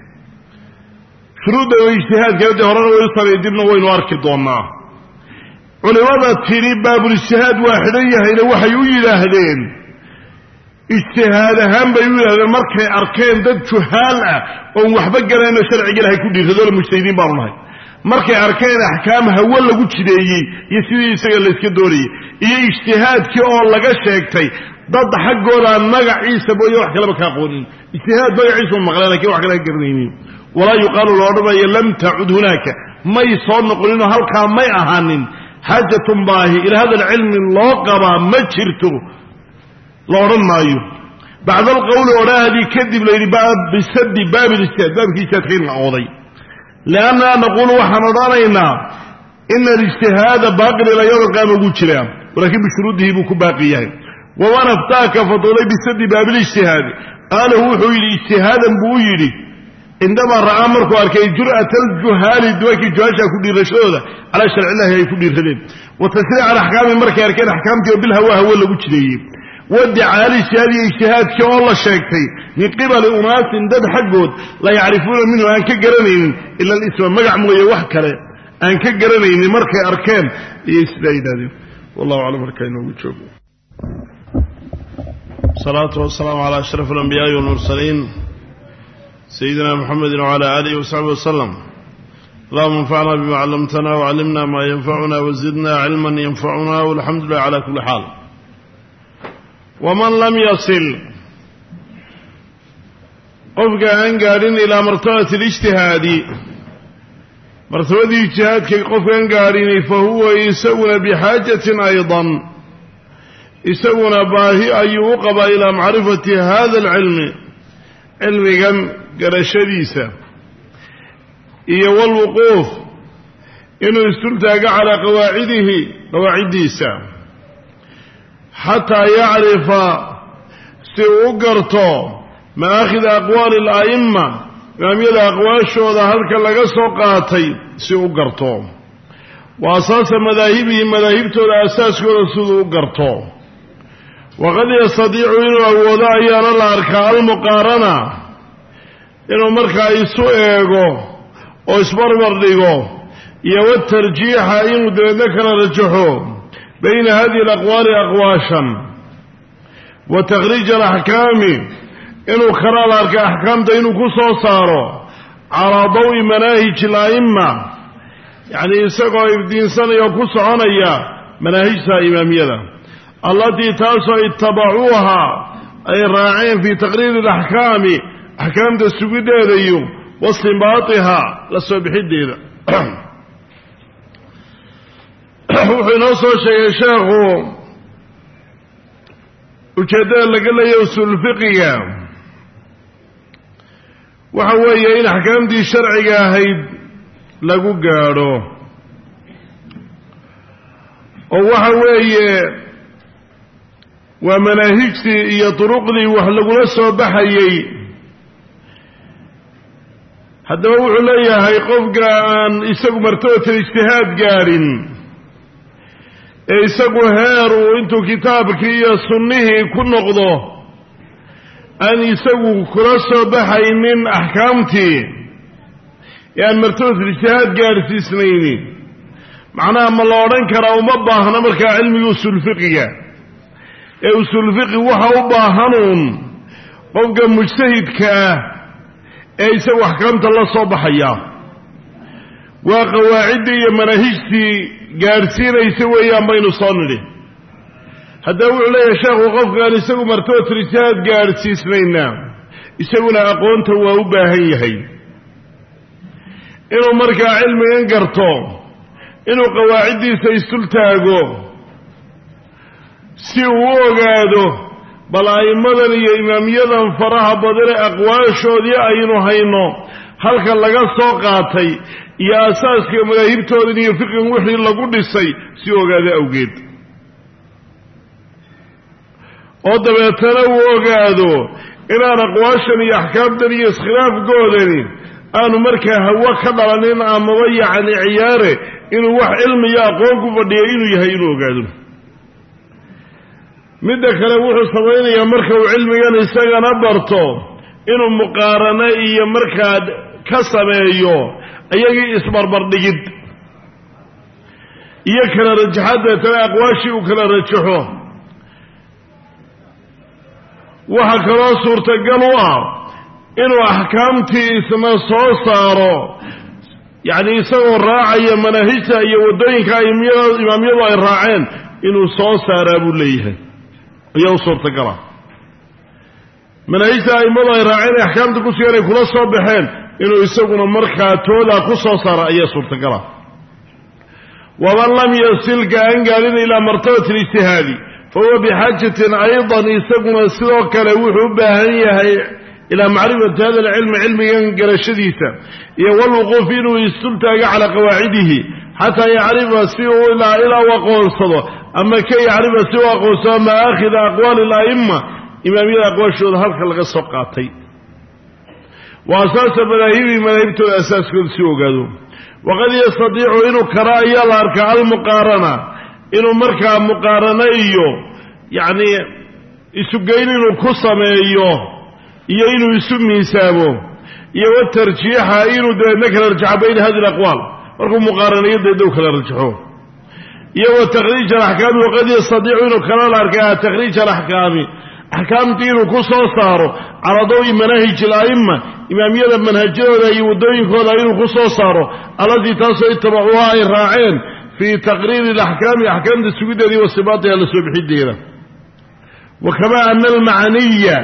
شروط الاجتهاد كده هرنا ويصل يدبنا وينوارك الضوء ولماذا تري باب الاجتهاد واحدية إلى وحي يلاهدين اجتهاد هم بيقول مركي أركان ضد شهالة ومحبق لنا شرعي لها يكون هذول المجتهدين بارناي مركي أركان أحكامها ولا قد شديه يسوي يسجل الاسكندوري اجتهاد كي الله قشيكتي ضد حقه لأن مقع عيسى بوي وحكي لما كاقولين اجتهاد بوي عيسى ومغلانا كي وحكي لها قرنينين ولا يقال الأرض لم تعد هناك ما يصور نقولين هل كان ما يأهانين حاجة باهي إلى هذا العلم اللوقبة ما تشرته لورن مايو بعد القول وراء هذه كذب لي باب بسد باب الاجتهاد باب كي تدخين العوضي لأننا نقول وحنضانينا إن الاجتهاد باقي إلى يوم القيامة قلت لهم ولكن بشروطه بكو باقية ووانا افتاك فطولي بسد باب الاجتهاد قال هو حويلي اجتهادا بويلي عندما رأى مركو أركي جرأة الجهال الدواكي الجهال كل رشودة على شرع الله يكون يرخدين وتسريع على أحكام مركي أركين أحكامتي وبالهوى هو اللي قلت لي ودعا هذه اجتهاد كوالله الشاكتي من قبل أناس دد حقود لا يعرفون منه أن كقرنين إلا الاسم مقع موية وحكرة أن كقرنين مركي أركان يسدين هذه والله أعلم أركين وجوبه الصلاة والسلام على أشرف الأنبياء والمرسلين سيدنا محمد وعلى آله وصحبه وسلم اللهم انفعنا بما علمتنا وعلمنا ما ينفعنا وزدنا علما ينفعنا والحمد لله على كل حال ومن لم يصل قفك أنقارن إلى مرتبة الاجتهاد مرتبة الاجتهاد كي قفك أنقارن فهو يسون بحاجة أيضا يسون باهي أن يوقب إلى معرفة هذا العلم علم قرشديسة إيه والوقوف إنه يستلتاق على قواعديسة حتى يعرف سيوقرته ما أخذ أقوال الأئمة وأميل أقوال الشهداء هلك لغا سوقاتي سيوقرته وأساس مذاهبهم مذاهبته الأساس كل سيوقرته وقد يستطيع إنه أوضاء يرى الأركاء المقارنة إنه مركا يسوئه ويسبربر لغو يود ترجيح إنه ذكر رجحه بين هذه الأقوال أقواشا وتخريج الأحكام إنه خرى الأركاء أحكام إنه كسو صاروا على ضوء مناهج الأئمة يعني يسقوا يبدين سنة يكسو عنيا مناهجها إمامية التي تاسوا اتبعوها أي الراعين في تقرير الأحكام أحكام السجود هذا واستنباطها للسبحيد هذا وحين وصل شيخ وكذا لقال يوصل الفقه وحوية إن أحكام دي الشرعية هيد لقو قارو وحوية ومناهجتي يطرقني وحلقوا نسوا بحيي هذا هو عليا هاي قفق أن يساقوا مرتبة الاجتهاد قارن يساقوا هارو انتو كتابك يا سنه كن نقضه أن يساقوا كرسوا بحي من أحكامتي يعني مرتبة الاجتهاد قارن في سنيني معناها ما الله رنكر أو مباه نمرك علم يوصل الفقه يوصل الفقه وحا وباهنون قفق مجتهد كاه يسوي أحكامت الله صباحيا وقواعدي مناهجتي قارسين يسوي أيام بين صانره هذا هو عليه شيخ وقف قال يسوي مرتبة رجال قارسي سنين يسوي لها أقوانته وأباهيه إنه مركع علم ينقرطه إنه قواعدي سيستلتاقه سيوه قاده بل أئمدن iyo imaamiyadan faraha badan ee aqwaashoodii aynu hayno halka laga soo qaatay iyo asaaska madaahibtooda iyo fiqhan wixii lagu dhisay si ogaada awgeed oo dabeetana uu ogaado inaan aqwaashan iyo axkaamtan iyo iskhilaafkoodani aanu markaa hawa ka dhalanin amaba yacni ciyaare inuu wax cilmi iyo aqoon ku fadhiyo inuu yahay inuu ogaado midda kale wuxuu samaynayaa marka uu cilmigan isagana barto inuu muqaarano iyo markaa ka sameeyo iyagii isbarbardhigid iyo kala rajaxadeetana aqwaashii uu kala rajaxo waxaa kaloo suurtagal u ah inuu axkaamtii isna soo saaro yacni isagoo raacaya manaahijta iyo waddooyinka imaamyadu ay raaceen inuu soo saaraa buu leeyahay ayaa u suurtagala manaahijta a'immadu ay raaceen ee axkaamta ku sugan ay kula soo baxeen inuu isaguna markaa toodaa ku soo saara ayaa suurtagala waman lam yasilka aan gaalin ilaa martabati اlijtihaadi fahuwa bixaajatin aydan isaguna sidoo kale wuxuu u baahan yahay ilaa macrifati hada alcilmi cilmigan garashadiisa iyo walwuquuf inuu istultaago calaa qawaacidihi xataa yacrifa si uu ilaa u aqoonsado ama ka yacrifa si uu aqoonsado maakhida aqwaali ala'ima imaamiyada aqwaashooda halka laga soo qaatay wa asaasa madaahibi madaahibtooda asaaskooda si ogaado waqad yastadiicu inuu kara ayaa la arkaa almuqaarana inuu markaa muqaarano iyo yacni isugeyn inuu ku sameeyo iyo inuu isu miisaamo iyo watarjiixa inuu dabeedna kala rajaxo bayna hadi alaqwaal markuu muqaaranayo dabeedna u kala rajaxo iyo wa takhriij alaxkaami waqad yastadiicu inuu kala la arkaa takhriij alaxkaami axkaamtii inuu ku soo saaro calaa dawi manaahij ala'ima imaamiyada manhajyadooda iyo waddooyinkooda inuu ku soo saaro allatii taasoo itabacuuha ay raaceen fii taqriiri alaxkaami axkaamta sugiddeedii wa sibaatiha la soo bixideeda wa kamaa ana almacniya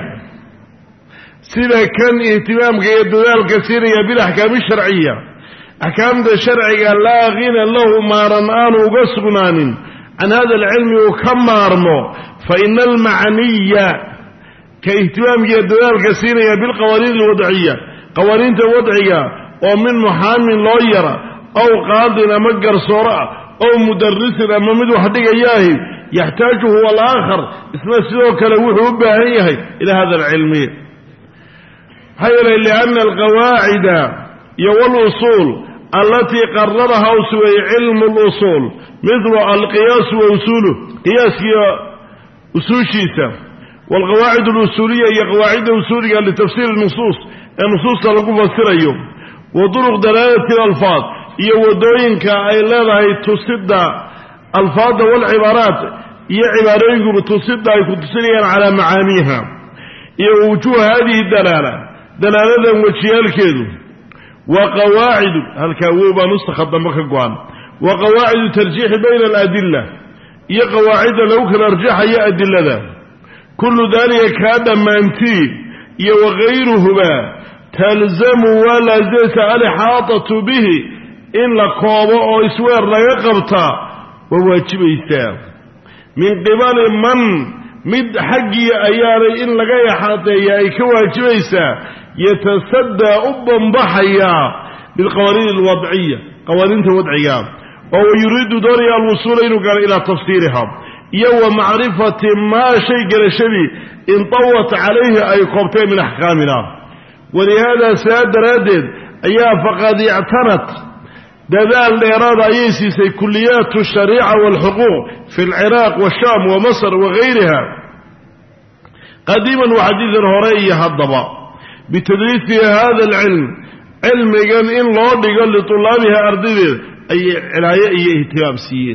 sida kan ihtimaamka iyo dadaalka siinaya bilaxkaami sharciya axkaamta sharciga laa ghina lahu maaran aanu uga sugnaanin can hada alcilmi uu ka maarmo faina almacniya ka ihtimaamkiiyo dadaalka siinaya bilqawaaniin alwadciya qawaaniinta wadciga oo min muxaamin loo yara aw qaadin ama garsooro ah aw mudarisin ama mid wax dhigayaahi yaxtaaju huwa alaakhar isna sidoo kale wuxuu u baahan yahay ilaa hada alcilmi maxaa yeelay lianna alqawaacida iyo walusuul allatii qararaha u sugay cilmu lusuul midlu alqiyaasu wa usuluh qiyaaskiiyo usuushiisa waalqawaacid alusuuliya iyo qawaacidda usuuliga litafsiiri nusuus ee nusuusta lagu fasirayo wa duruq dalaalati alalfaad iyo waddooyinka ay leedahay tusidda alfaadda waalcibaaraat iyo cibaarooyinkuba tusidda ay ku tusinayaan calaa macaaniiha iyo wujuuha hadihi dalaaladan wejiyaalkeedu wa qawaacidu halkaa wow baa nustakha dambe ka go-an wa qawaacidu tarjiixi bayna aladilla iyo qawaacidda lagu kala arjaxayo adilada kullu daalika kaa dhammaantii iyo wagayruhuba talzamu waa laazimta alixaatatu bihi in la koobo oo isweer laga qabtaa waa waajibaysaa min qibali man mid xaggii ayaanay in laga ixaateeya ay ka waajibaysaa yatasaddaa u bambaxayaa bilqawaaniin alwadciya qawaaniinta wadciga oo wayuriidu doonaya alwusuula inuu gaaro ilaa tafsiiriha iyo wa macrifati maa shay garashadii intawat calayhi ay koobteen min axkaamina walihaada saa daraaddeed ayaa faqad ictanat dadaal dheeraada ayay siisay kuliyaat ashariica waalxuquuq fi alciraaq waashaam wa masr wagayriha qadiiman waxadiidan hore iyo haddaba bitadriisi hada alcilm cilmigan in loo dhigo litulaabiha ardaydeed ayay cinaayo iyo ihtimaam siiyeen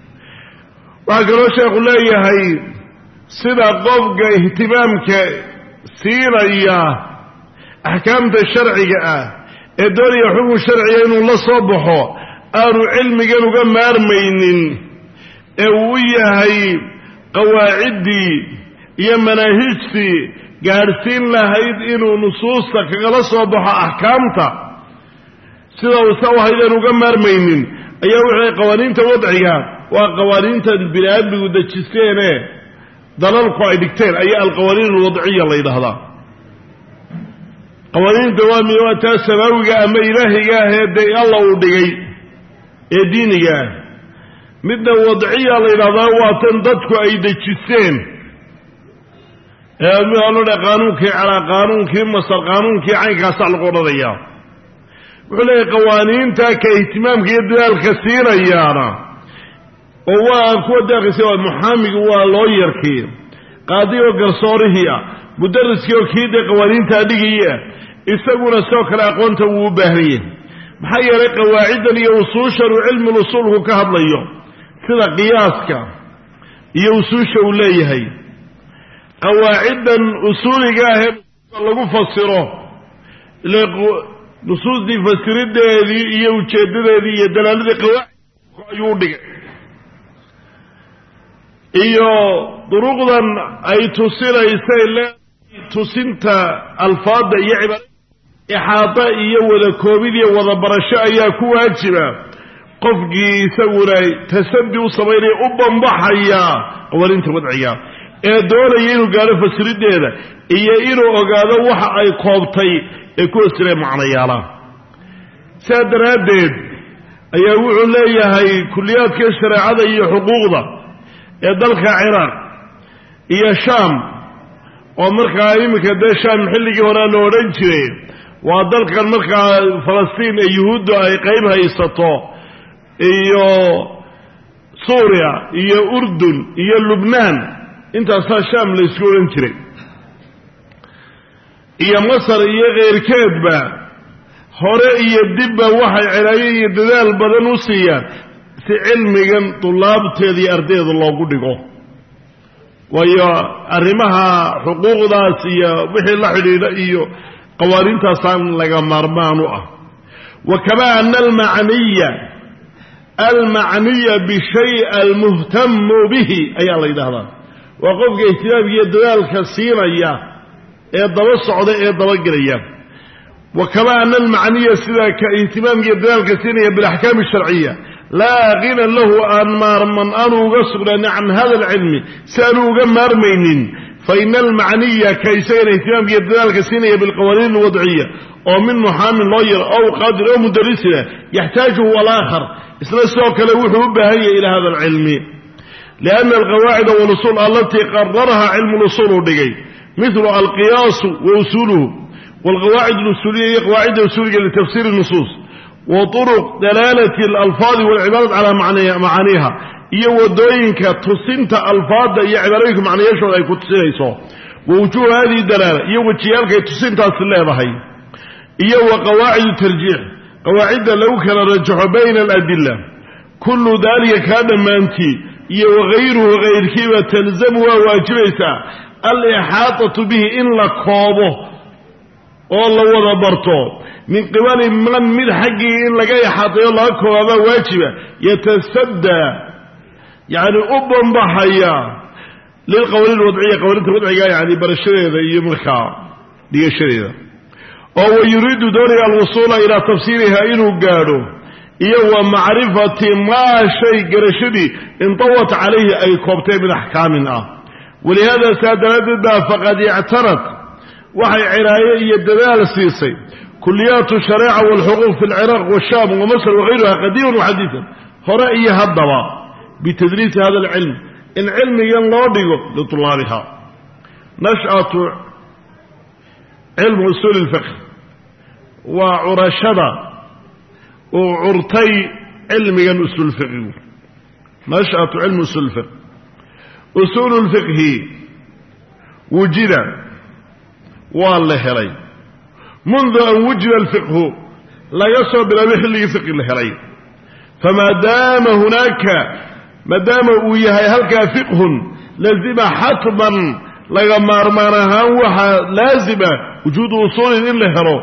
waxaa kaloo sheekhu leeyahay sida qofka ihtimaamka siinaya axkaamta sharciga ah ee doonaya xukun sharciga inuu la soo baxo aanu cilmigan uga maarmaynin ee uu yahay qawaaciddii iyo manaahijtii gaadhsiin lahayd inuu nusuusta kagala soo baxo axkaamta sida uusa u haydaan uga maarmaynin ayaa wuxuu qawaaniinta wadciga waa qawaaniintan bini aadmigu dejisteene dalalku ay dhigteen ayaa alqawaaniin alwadciya la yidhaahdaa qawaaniinta waa taa samaawiga ama ilaahiga ah ee dee alla uu dhigay ee diiniga ah midna wadciya la yidhahdaa waa tan dadku ay dejisteen eealodha qaanuunkii calaa qaanuunkii masar qaanuunkii caynkaasaa lagu odhanayaa wuxuu leeyahay qawaaniinta ka ihtimaamka iyo dadaalka siinayaana oo waa kuwa daaqisa waa muxaamigu waa looyarkii qaadi oo garsoorihii ah mudarriskii oo kii qawaaniinta dhigaya isaguna soo kale aqoonta uu u baahan yahay maxaa yeelay qawaacidan iyo usuushan uu cilmi usuulku ka hadlayo sida qiyaaska iyo usuusha uu leeyahay qawaacidan usuuliga ah lagu fasiro nusuustii fasirideedii iyo ujeedadeedii iyo dalaaladii qawaacid ayuu dhigay iyo duruqdan ay tusinaysay tusinta alfaada iyo cibaarada ixaada iyo wada koobid iyo wada barasho ayaa ku waajiba qofkii isaguna tasaddi u samaynaya u bambaxaya qawaaniinta wadciga ee doonaya inuu gaaro fasirideeda iyo inuu ogaado waxa ay koobtay ee ku hosireen macnayaala sidaa daraaddeed ayaa wuxuu leeyahay kuliyaadka shareecada iyo xuquuqda ee dalka ciraaq iyo shaam oo markaa iminka dee shaam xilligii horea la odhan jiray waa dalkan markaa falastiin ee yuhuuddu ay qayb haysato iyo suuriya iyo urdun iyo lubnaan intaasaa shaam la isku odhan jiray iyo masar iyo keyrkeedba hore iyo dibba waxay cinaayo iyo dadaal badan u siiyaan si cilmigan dulaabteeda iyo ardayda loogu dhigo waayo arrimaha xuquuqdaas iyo wixii la xidhiidha iyo qawaaniintaasaan laga maarmaan u ah wa kamaa ana almacniya bishay almuhtamu bihi ayaa la yidhaahdaa waa qofka ihtimaamka iyo dadaalka siinaya ee daba socda ee dabagelaya wa kamaa ana almacniya sidaa ka ihtimaamka iyo dadaalka siinaya bilaxkaami sharciya laa ghina lahu aan maarman aanu uga sugnaanin can hada alcilmi si aanu uga maarmaynin faina almacniya ka isagana ihtimaamka iyo dadaalka siinaya bilqawaaniin alwadciya oo min muxaamin loo yaro ow qaadir oo mudarisina yaxtaajuhu alaakhar isna sidoo kale wuxuu u baahan yahay ilaa hada alcilmi lianna alqawaacida walusuul allatii qararaha cilmu lusuulu dhigay mithlu alqiyaasu wa usuuluhu walqawaacid alusuuliya iyo qawaacida usuuliga litafsiiri nusuus wa turuq dalaalati alalfaadi walcibaarad calaa macaaniiha iyo wadooyinka tusinta alfaada iyo cibaarooyinka macnayaashooda ay ku tusinayso wa wujuuhu hadihi dalaala iyo wejiyaalkay tusintaasi leedahay iyo wa qawaacidu tarjiix qawaacidda lagu kala rajaxo bayna aladila kullu daalika kaa dhammaantii iyo wagayruhu kayrkiiba talzamu waa waajibaysaa alixaatatu bihi in la koobo oo la wada barto min qibali man mid xaggii in laga ixaatayo laga koobaabaa waajiba yatasaddaa yacni u bambaxaya lilqawaaniin alwadciya qawaaniinta wadciga yani barashadeeda iyo markaa dhigashadeeda oo wa yuriidu doonaya alwusuula ilaa tafsiiriha inuu gaadho iyo wa macrifati maa shay garashadii intawat calayhi ay koobtay min axkaamin ah walihaada saa daraaddeed baa faqad ictanad waxay cinaaye iyo dadaal siisay kuliyaatu shareeca walxuquuq fi lciraaq washaam wamasr wagayruha qadiiman waxadiidan hore iyo haddaba bitadriisi hada alcilm in cilmigan loo dhigo litulaabiha nash'atu cilmu usuuli lfiqh waa curashada uu curtay cilmigan usuul fiqhigu nash'atu cilmi usuul fiqh usuulu lfiqhi wujida waa la helay mundu an wujida alfiqhu laga soo bilaabay xilligii fiqhi la helay famaadaama hunaaka maadaama uu yahay halkaa fiqhun lazima xatman laga maarmaan ahaan waxaa laazima wujuudu usuulin in la helo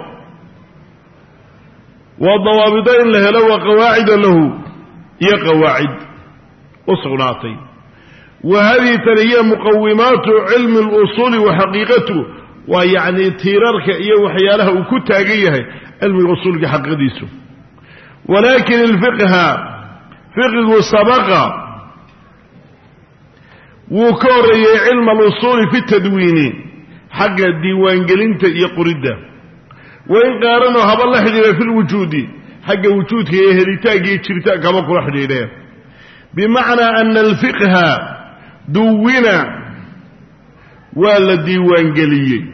waa dawaabida in la helo wa qawaacida lahu iyo qawaacid u sugnaatay wa hadihi tani hiya muqawimaatu cilmi اlusuuli wa xaqiiqatuhu waa yacni tiirarka iyo waxyaalaha uu ku taagan yahay cilmiga usuulka xaqiiqadiisu walaakin ilfiqha fiqhigu sabaqa wuu ka horreeyey cilma alusuuli fi tadwiini xagga diiwaangelinta iyo qoridda wain qaaranoo haba la xidhiidha fi lwujuudi xagga wujuudka iyo helitaanka iyo jiritaanka haba kula xidhiidheen bimacnaa ana alfiqha duwina waa la diiwaangeliyey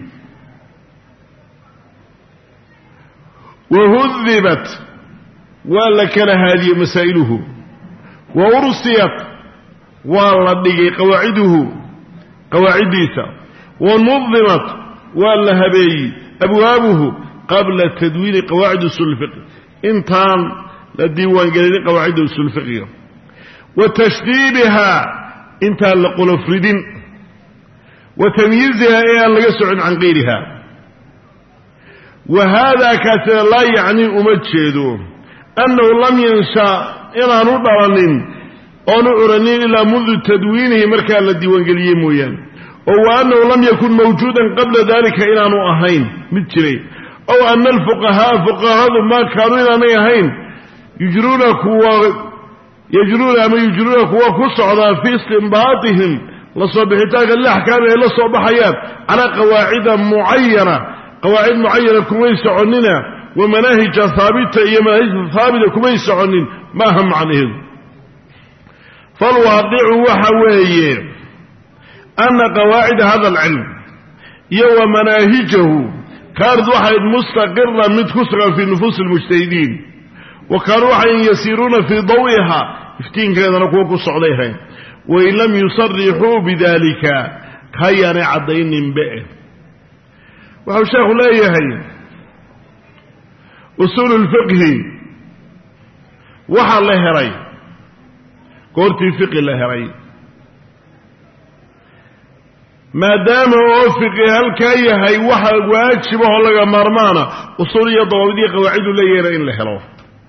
wahudibat waa la kala haadiyey masaa'iluhu wa ursiyat waa la dhigay qawaaciduhu قواعديسا ونظمت واللهبي أبوابه قبل تدوين قواعد أصول الفقه انتان للديوان قليل قواعد أصول الفقه وتشديدها انتان لقول فريد وتمييزها إيان ليسع عن غيرها وهذا كاتل لا يعني أمجده أنه لم ينشأ إلى نضرن أو نعرنين إلى منذ تدوينه مركا للديوان قليل مويان وأنه لم يكن موجودا قبل ذلك إلى نؤهين متري أو أن الفقهاء ما كانوا إلى نؤهين يجرون كوا كسعدا في استنباطهم لصبحتاك الأحكام إلى صباحيات على قواعد معينة كويس عننا ومناهج ثابتة هي مناهج ثابتة كويس عنين ما هم عنهم فالواقع وحويه أن قواعد هذا العلم يو مناهجه كانت واحد مستقرة متكسرة في نفوس المجتهدين وكانوا واحد يسيرون في ضوئها افتين كذا نقوكس عليها وإن لم يصرحوا بذلك كيان عدين بئه وهو شيخ لا يهي أصول الفقه وحا الله هري قرتي فقه الله هري ما دام وفقه هالكاية هي وحا واجبه لغا مرمانا أصولية ضوابدية قواعد لا يرين لهلو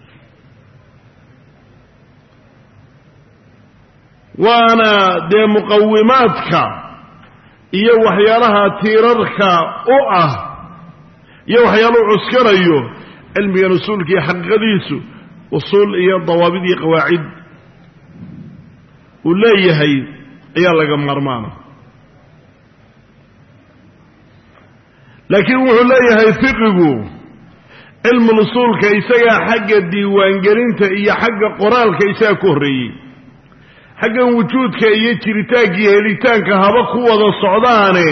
وانا دي مقوماتك iyo waxyaalaha tiirarka oo ah iyo waxyaalo cuskarayo cilmiga usulka iyo xaqiiqadiisu usul iyo dawaabid iyo qawaacid u leeyahay ayaa laga marmaana laakiin wuxuu leeyahay fiqigu cilmu usulka isaga xagga diiwaan gelinta iyo xagga qoraalka isaga ku horeeyay حقا وجودك يجريتاك يهليتانك هبا قوة الصعداني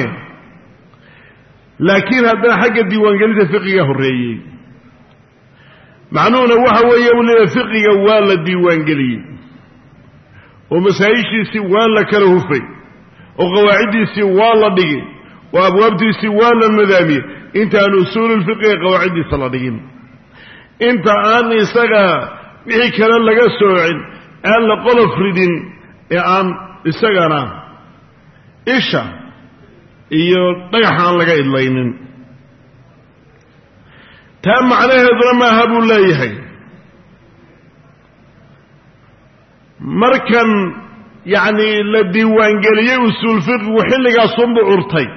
لكن هذا حق الديوان قلت فقه الرئي معنونا وحوى يولي فقه والا الديوان قلي ومسايشي سوالا كالهفي وقواعدي سوالا دقي وأبوابتي سوالا المذامي انت عن أصول الفقه قواعدي صلادين انت عن إساقا بحكرا لك السوعين أن لقل فريدين aan isagana isha iyo dhagaxan laga idlaynin taa macnaheeduna ma aha buu leeyahay markan yani la diiwaangeliyey usuul fiqhigu xilligaas unbu curtay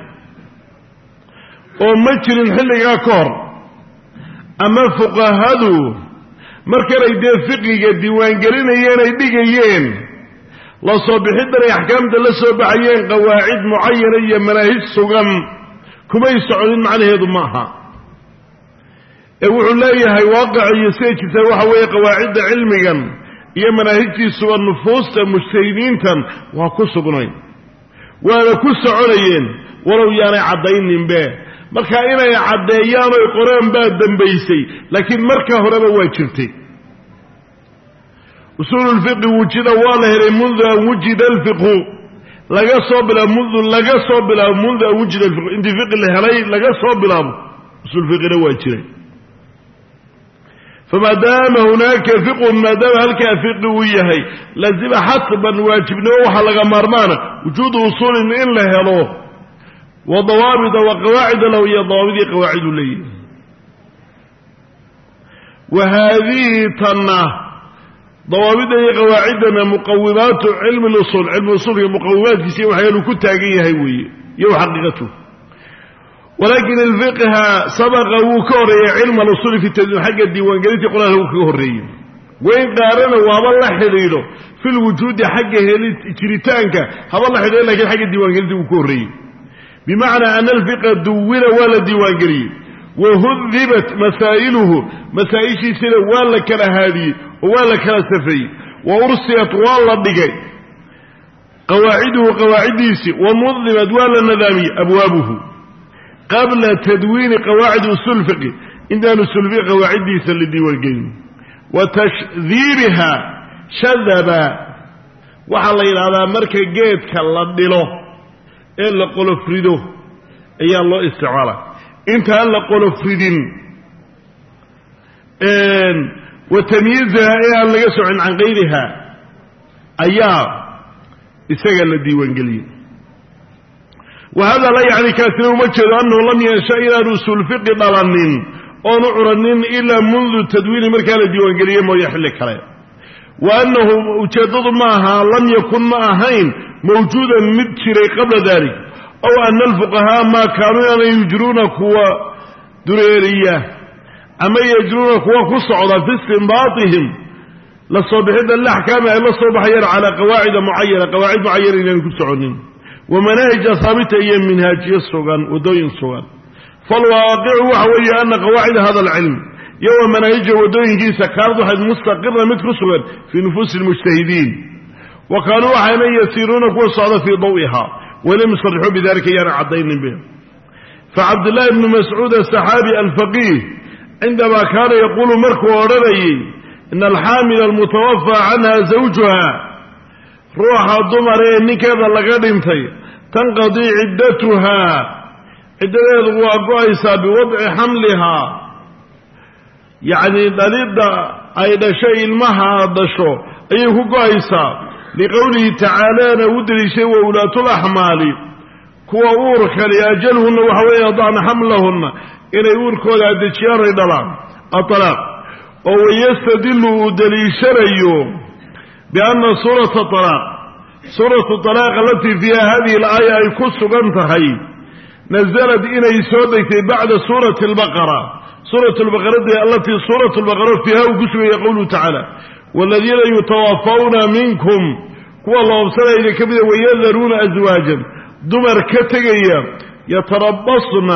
oo ma jirin xilligaa ka hor ama fuqahadu markanay dee fiqiga diiwaangelinayeen ay dhigayeen la soo bixidana axkaamta la soo baxayeen qawaacid mucayana iyo manaahij sugan kumay socodin macnaheedu maaha ee wuxuu leeyahay waaqac iyo sida jirta waxa weeye qawaacidda cilmigan iyo manaahijtiisu waa nufuusta mujtahidiintan waa ku sugnayn waana ku soconayeen walow yaanay caddayninbe marka inay caddeeyaan oy qoreen baa dambaysay laakiin marka horeba waa jirtay أصول الفقه وجد والله منذ وجد الفقه لقى صوبلا منذ وجد الفقه انت فقه لهلي لقى صوبلا أصول الفقه نواجه فما دام هناك فقه ما دام هلك فقه ويهي لازم حسبا واجبنا وحلقا مرمانا وجود أصول إلا هلوه وضوابط وقواعد لو هي ضوابط قواعد لي وهذه تنه ضوابط قواعدنا مقومات علم الأصول هي مقومات كسي وحيانو كتاقية هيوية يو حقيقته ولكن الفقه سبق وكوري علم الأصول في التدوين حق الديوان قلت يقول له كوري وين قارنا وهذا الله حليله في الوجود حق كريتانك هذا الله حليله لكن حق الديوان قلت كوري بمعنى أن الفقه دون ولا ديوان قلت وهذبت مسائل سنة ولا كلا هذه ولا كلا سفي وأرسيت والله بقي قواعديس ومنظمة ولا النظامي أبوابه قبل تدوين قواعد أصول الفقه عندنا أصول الفقه قواعديس الذي والقين وتشذيبها شذبا وحالي هذا مركز جيد كالله إلا قلفرده أي الله استعارة انت ألا قلفردين وتمييزها إيه ألا يسع عن غيرها أيام يسجل الديوان قليل وهذا لا يعني كثير مجد أنه لم ينشأ إلى رسول فقه ضلنين أو نعرنين إلا منذ تدوين مركال الديوان قليل ما يحل كلام وأنه وجدد معها لم يكن معهين موجودا مبتري قبل ذلك أو أن الفقهاء ما كانوا يجرون كوا دريرية أما يجرون كوا كصعدة في استنباطهم للصبحين الأحكام إلا الصبح على قواعد معينة قواعد معينة يكون سعودين ومناهج ثابتة منهاجية الصغان ودوين الصغان فالواقع هو أن قواعد هذا العلم يوم مناهج ودوين جيسا كانت واحد مستقرة مثل صغان في نفوس المجتهدين وكانوا حين يسيرون كوا صعدة في ضوئها ولم يصرحوا بذلك يعني عضين بهم فعبد الله بن مسعود السحابي الفقيه عندما كان يقول مركو ورري إن الحامل المتوفى عنها زوجها روح الضمرين كذا لقدمتي تنقضي عدتها عدتها وقائسة بوضع حملها يعني دليل أيضا شيء المها دشو أيه قائسة لقوله تعالى نودري شيء وولاة الأحمال كوا أورك لأجلهن وحوى يضعن حملهن إن يورك ولا دشيار دلان الطلاق ويستدل دليشريو بأن سورة الطلاق التي فيها هذه الآية يكس قنتهي نزلت إلى يسودك بعد سورة البقرة التي سورة البقرة فيها وكسوا يقول تعالى والذين يتوفون منكم هو الله صلى إلى كبير ويذرون أزواجا دمر كتغيا يتربصن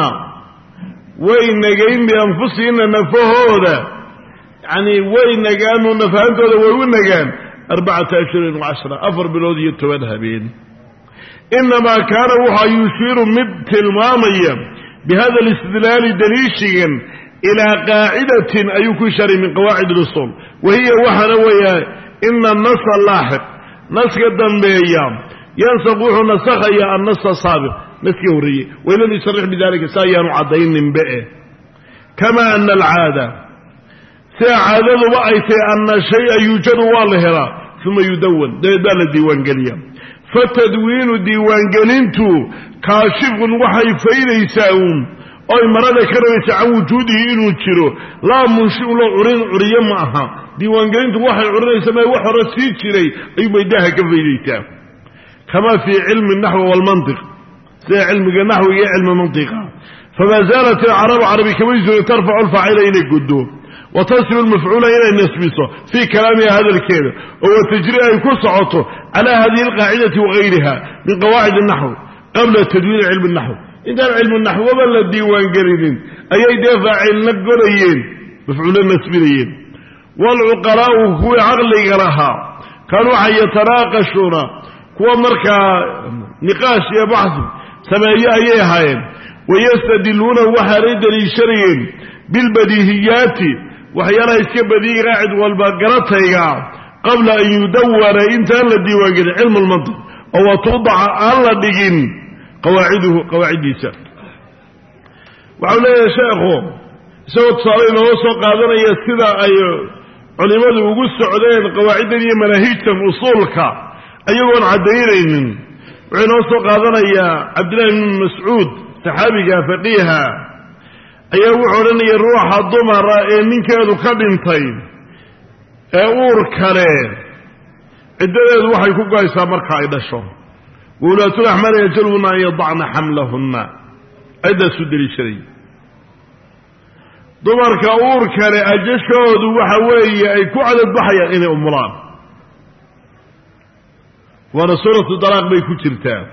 وين نجين بأنفسهن نفهودا يعني وين نجان ونفهمتودا وين نجان 14 و10 أفر بلودي يتوذهبين إنما كان وحا يشير مثل ماميا بهذا الاستدلال دليشيا إلى قاعدة أيكون شري من قواعد الأصول وهي وحنويا إن النص اللاحق نسك الدنبيا ينسقوه نسخيا النص السابق نسكوري ولن يصرح بذلك سيان عضين من بئه كما أن العادة سيعادة وأيت أن الشيء يوجد والهراء ثم يدون دال الديوان قليا فتدوين ديوان قلنتو كاشف وحي فيليساون أي مرادة كرمت عن وجوده إنه تشيره لا منشئ له عريا معها ديوان قلنتو وحي عريا سماء وحي رسيد شري أي بيداها كفيليسا كما في علم النحو والمنطق زي علم النحو هي علم المنطقة فما زالت العرب عربي كميزة ترفع الفاعل إلى القدوم وتصل المفعول إلى النسبيصة في كلامها هذا الكلام هو تجريها يكون صعوته على هذه القاعدة وغيرها من قواعد النحو قبل تدوين علم النحو إذا علم النحو وبل الديوان قريبين أي دافع النقريين مفعول النسبيين والعقراء هو عقل يقراها كانوا يتناقشون هو مركا نقاش يا بحث سمايا هاين ويستدلون وحريد للشريين بالبديهيات وحيانا يسكب بديه راعد والبقرتها قبل أن يدور إنتان للديوان علم المنطق أو توضع الله بجن قواعد ديسا وعليه يا شيخه سوى تصارين وصو قادنا يستدى أي علماء وقود السعودين قواعد دي مناهيجة أصولك أيضا عديرين وعين وصو قادنا يا عبد الله بن مسعود صحابي فقيها أيها وحولن يروح الضمر منك هذا كبنتين أور كره الدليل وحي كوكا يسامر قاعدة شو وولاة الأحمال يجلون أن يضعن حملهن أيضا سدري شري ضمر كأور كره أجشود وحوي أي كعد الضحية إني أمران وانا سورة الطلاق بيكو تلتاب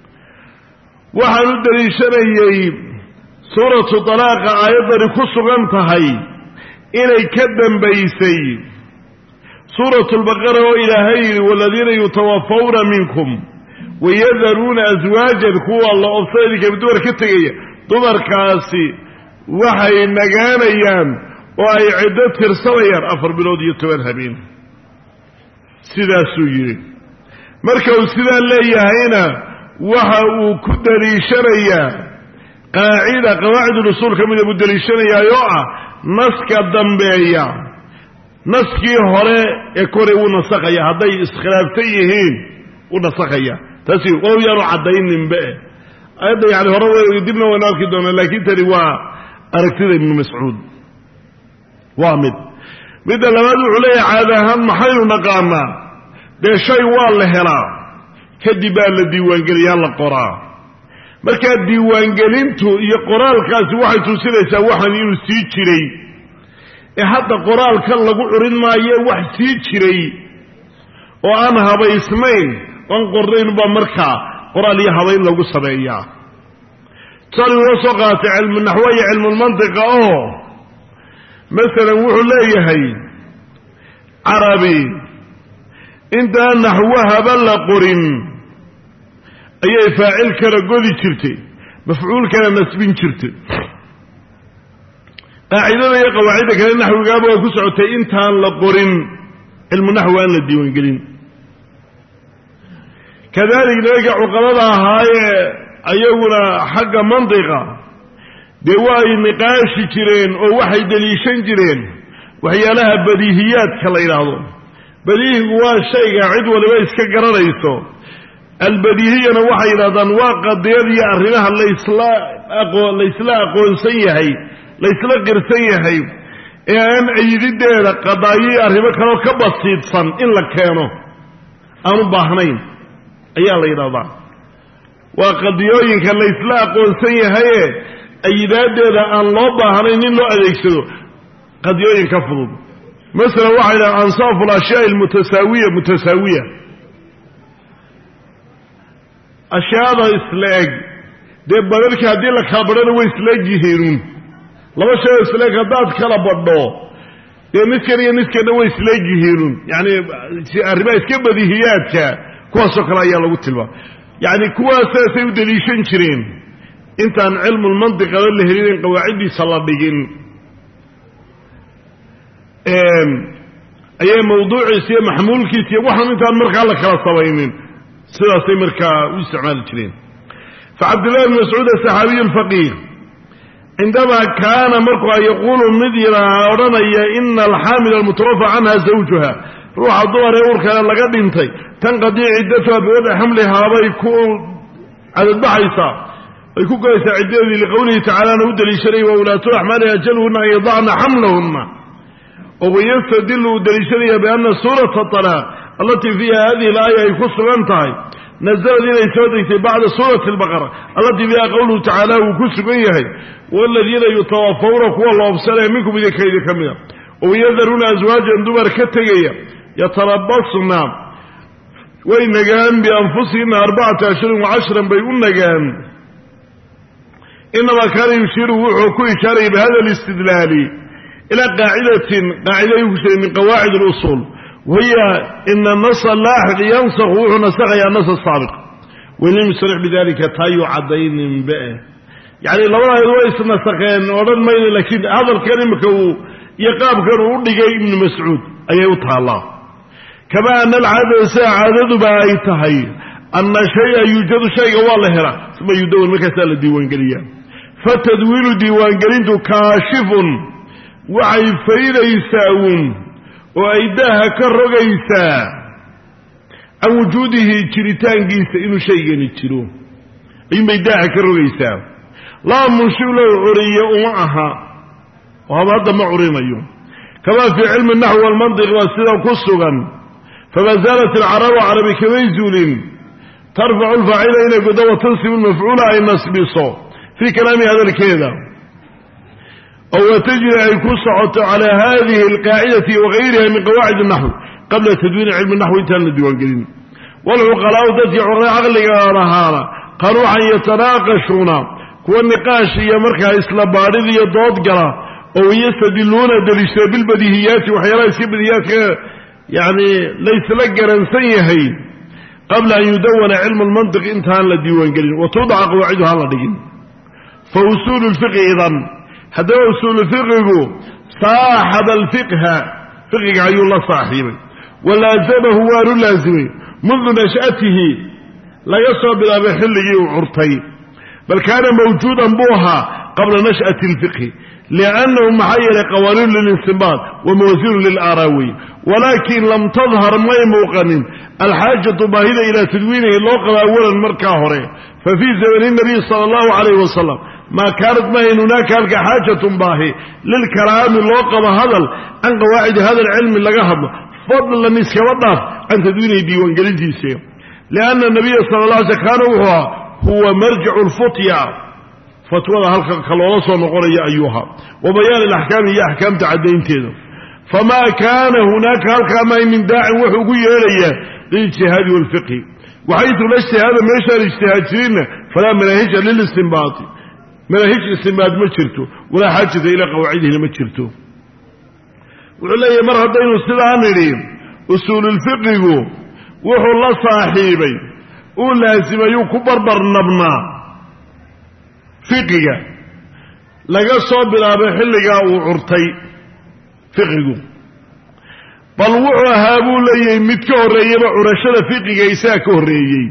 وحن الدليل شري سورة الطلاق أيضا كسو غنتهي إلي كدن بيسي سورة البقرة وإلهي والذين يتوفون منكم ويذرون أزواجا هو الله أفضلك بدور كتغية دمر كاسي وحي النقانيان وأي عدة ترسليان أفر بلود يتوانهبين سيدا سويري مركو سيدا اللي هنا وهو كدري شريا قاعدة قواعد الأصول كم يبو دري شريا يوعى نسك الدنبيا نسكي هراء يكوري ونسخيا هذي اسخلافتيهين ونسخيا تسير ولو يروا عدين نبئ أيضا يعني هراء يدبنا ونالك دون لكن تروا أركتد ابن مسعود وامد بدأ لما دعو لي عادها محيل نقاما ده شيء والله لا كدبال الديوان قال يلا قرآ marka diiwaangelintu iyo qoraalkaasi waxay tusinaysaa waxan inuu sii jiray hadda qoraalka lagu urin maayo wax sii jiray oo aan habaysnayn oo qornayn ba marka qoraal iyo habayn lagu sameeyaa soo soo qaatay cilmu nahwa iyo cilmu mantiqa oo mesela wuxuu leeyahay arabi inta nahwaha bal qorin ayay faa'il kala godi jirtay mafcuul kala nasbin jirtay qaacidada iyo qawaacida kale nahwiga waa ku socotay intaan la qorin ilmu nahwa aan la diiwan gelin kadalika uqalada haaye ayaguna xagga mantiqa de way niqaashi jireen oo waxay daliishan jireen waxyaalaha badiihiyaadka la yiraahdo badiihigu waa shayga cid waliba iska garanayso البديهية وحي لدن وقضية أرنها ليسلا أقول سيهي ليسلا غير سيهي إن أيدي قضايا أرنها كانوا كبسيط صن إلا كانوا أمو باهنين أيها ليلة وقضية كان ليسلا أقول سيهي أيدي أن الله باهنين إلا أديكسدوا قضية كفروا مثلا وحي أنصاف الأشياء متساوية أشياء إسلاق ده بدلك هدي لك خبرنا وإسلاق جهيرون لما شيء إسلاق هدات كلا بدو ده نسكن وإسلاق جهيرون يعني أربع إسكب بديهيات كواسو كلا يلا وتلوا يعني كواسا سيودليشن شرين انت عن علم المنطقة اللي هرين قواعدي صلابيين أي موضوع سي محمول كيسي وحن انت عن مركا لك كلا صوينين سيداسي مركا واستعمال الجنين فعبد الله بن مسعود الصحابي الفقيه عندما كان مركا يقول مديرا ورنيا إن الحامل المتوفى عنها زوجها روح الدور يقول كان لقد انتي تنقضي عدتها بوضع حملها ويكون على البحيصة ويكون قيس عدتها لقوله تعالى نود لشري وولاة الأحمال يجلهن أن يضعن حملهن ويستدل دليشري بأن سورة الطلاق التي فيها هذه الآية يخص أنتهي نزلت إلى سودة بعد سورة البقرة التي فيها قوله تعالى وكس قيهي والذين يتوفون هو الله بسلام منكم إذا كيد كمية ويذرون أزواجا دبر كتغية يتربصن وإن قام بأنفسهم 14 و10 بيقولن قام إنما كان يشير وحكو إشاري بهذا الاستدلال إلى قاعدة يكسر من قواعد الأصول وهي إن النص اللاحق ينسخ ونسخ يا النص السابق ولم يصرح بذلك تايو عدين من بقى يعني لو رأى الويس نسخين ورد مين لكن هذا الكلمة يقاب كانوا ودقى ابن مسعود أيوتها الله كما أن العادة عدد بأيتهي أن شيء يوجد شيء والله لا ثم يدور مكسال الديوان قليا فتدوير الديوان قليا كاشف وعيفين يساوون وأيداها كالرقيسة عن وجوده جريتان قيسة إنه شيء ينجلوه أيما يداها كالرقيسة لا منشئ له عرية ومعها وهذا هذا ما عرينا اليوم كما في علم النحو والمنطق والسنة وكسغا فما زالت العرب عربي كميزول ترفع الفاعل إلى قدوة وتنصب المفعول أي نصب صو في كلام هذا الكيدة أو تجري أن يكسعت على هذه القاعدة وغيرها من قواعد النحو قبل تدوين علم النحو انتهى الديوان قليل والعقلاء تجع عقل رهانا قالوا أن يتناقشون كون النقاش هي مركز إسلام يضاد قرا أو يستدلون دليل بالبديهيات وحيرا يسيب بديهيات يعني ليس لقرا سيهي قبل أن يدون علم المنطق انتهى الديوان قليل وتوضع قواعدها الله دقين فوصول الفقه إذن هذا أصول الفقه صاحب الفقه فقه عيو الله صاحبه ولازمه وار لازمه منذ نشأته لا يصاب بلا بحله وعرتي بل كان موجودا بوها قبل نشأة الفقه لأنه محير قوانين للاستنباط وموازين للآراوي ولكن لم تظهر ما موقن الحاجة باهدة إلى تدوينه اللوقة أولا مركاهره ففي زمن النبي صلى الله عليه وسلم ما كانت ما هناك حاجة باهي للكلام اللوقة هذا عن قواعد هذا العلم اللي قهضه فضلا نسك وضعف عن تدوينه ديوان قلنجيسي لأن النبي صلى الله عليه وسلم كان هو مرجع الفتيا فتوى هلك كالولاس ونقرية أيها وبيان الأحكام هي أحكام تعدين تيدا فما كان هناك هلك ما من داع وحقوية إليه للاجتهاد والفقه وحيث الاجتهاد ما يشعر الاجتهاد سرين فلا مناهج للاستنباط مناهج الاستنباط ما تشرته ولا حاجة إلى قواعده ما تشرته وعلي مرة دين السلام أصول الفقه وحو الله صاحبي ولازم يكبر برنبنا فقه لقى صوب بلا حلقة وعرتي فقه بل وحو هابو لي متكه الرئي وعرشد فقه إساكه الرئي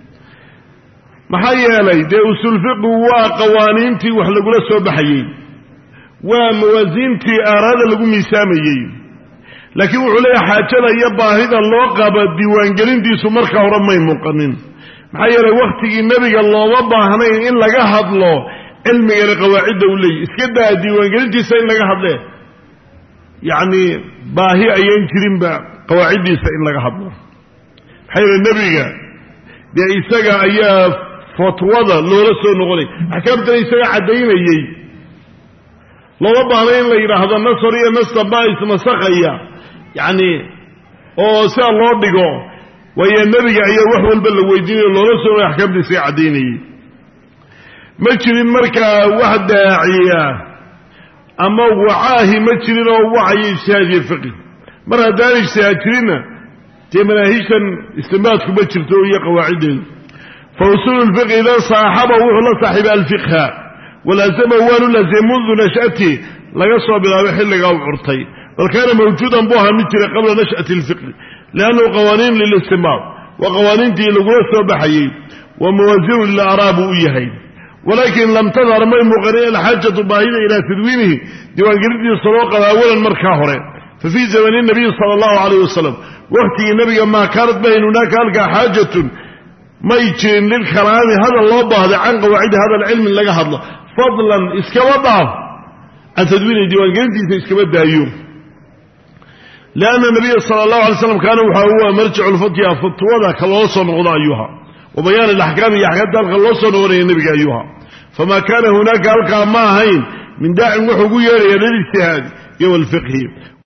محيا لي دي أصول الفقه وقوانينتي وحلقوا لسوا بحيين وموازينتي أراد لكم إساميين لكن وحو لي حاجة يبا هذا اللوقة بالديوان قلين دي سمركة ورمي مقنن محيا لي وقتي النبي الله وضع هنين إن لقى هضلو علمي لقواعد ولي اسكدا الديوان قلين دي سين لقى هضلو يعني باهي أيين كريم بقواعد دي سين لقى هضلو محيا النبي دي إساقا أيها فتوضا لو رسو نغلي حكامت إساقا عدين أيي لو وضع هنين لقى هذا النصرية نصر بايس مساقيا يعني oo si loo dhigo way nabiga iyo wax walba la weydiinayo loo soo axkaamtiisa cadeynay ma jirin marka wax daaciya ama wacaahi ma jirin oo wacay shaadi fiqi mar hadaan shaajirina teemanahishan istinbaadku ma jirto iyo qawaacideen فوصول الفقه إذا صاحبه ولا صاحب الفقه ولازمه ولازم منذ نشأته لا يصاب إلى محل أو عرتي بل كان موجودا بها مثل قبل نشأة الفقه لأنه قوانين للاستنباط وقوانين لقرص وبحيين وموازين للأعراب إيهين ولكن لم تظهر من مغنية الحاجة باهية إلى تدوينه ديوان قريد الصلاة أولا مركاهرين ففي زمن النبي صلى الله عليه وسلم وقت النبي ما كانت بين هناك ألقى حاجة ما يجين للكلام هذا الله بهذا عن قواعد هذا العلم اللي قهض فضلا اسكوضع عن تدوين ديوان قريد اسكوضع أيوم لأن النبي صلى الله عليه وسلم كان هو مرجع الفتيا فتوى كالوصن غضا أيها وبيان الأحكام يحكد الغلوصن وري النبي أيها فما كان هناك ألقى ما هين من داع وحقوية للاجتهاد والفقه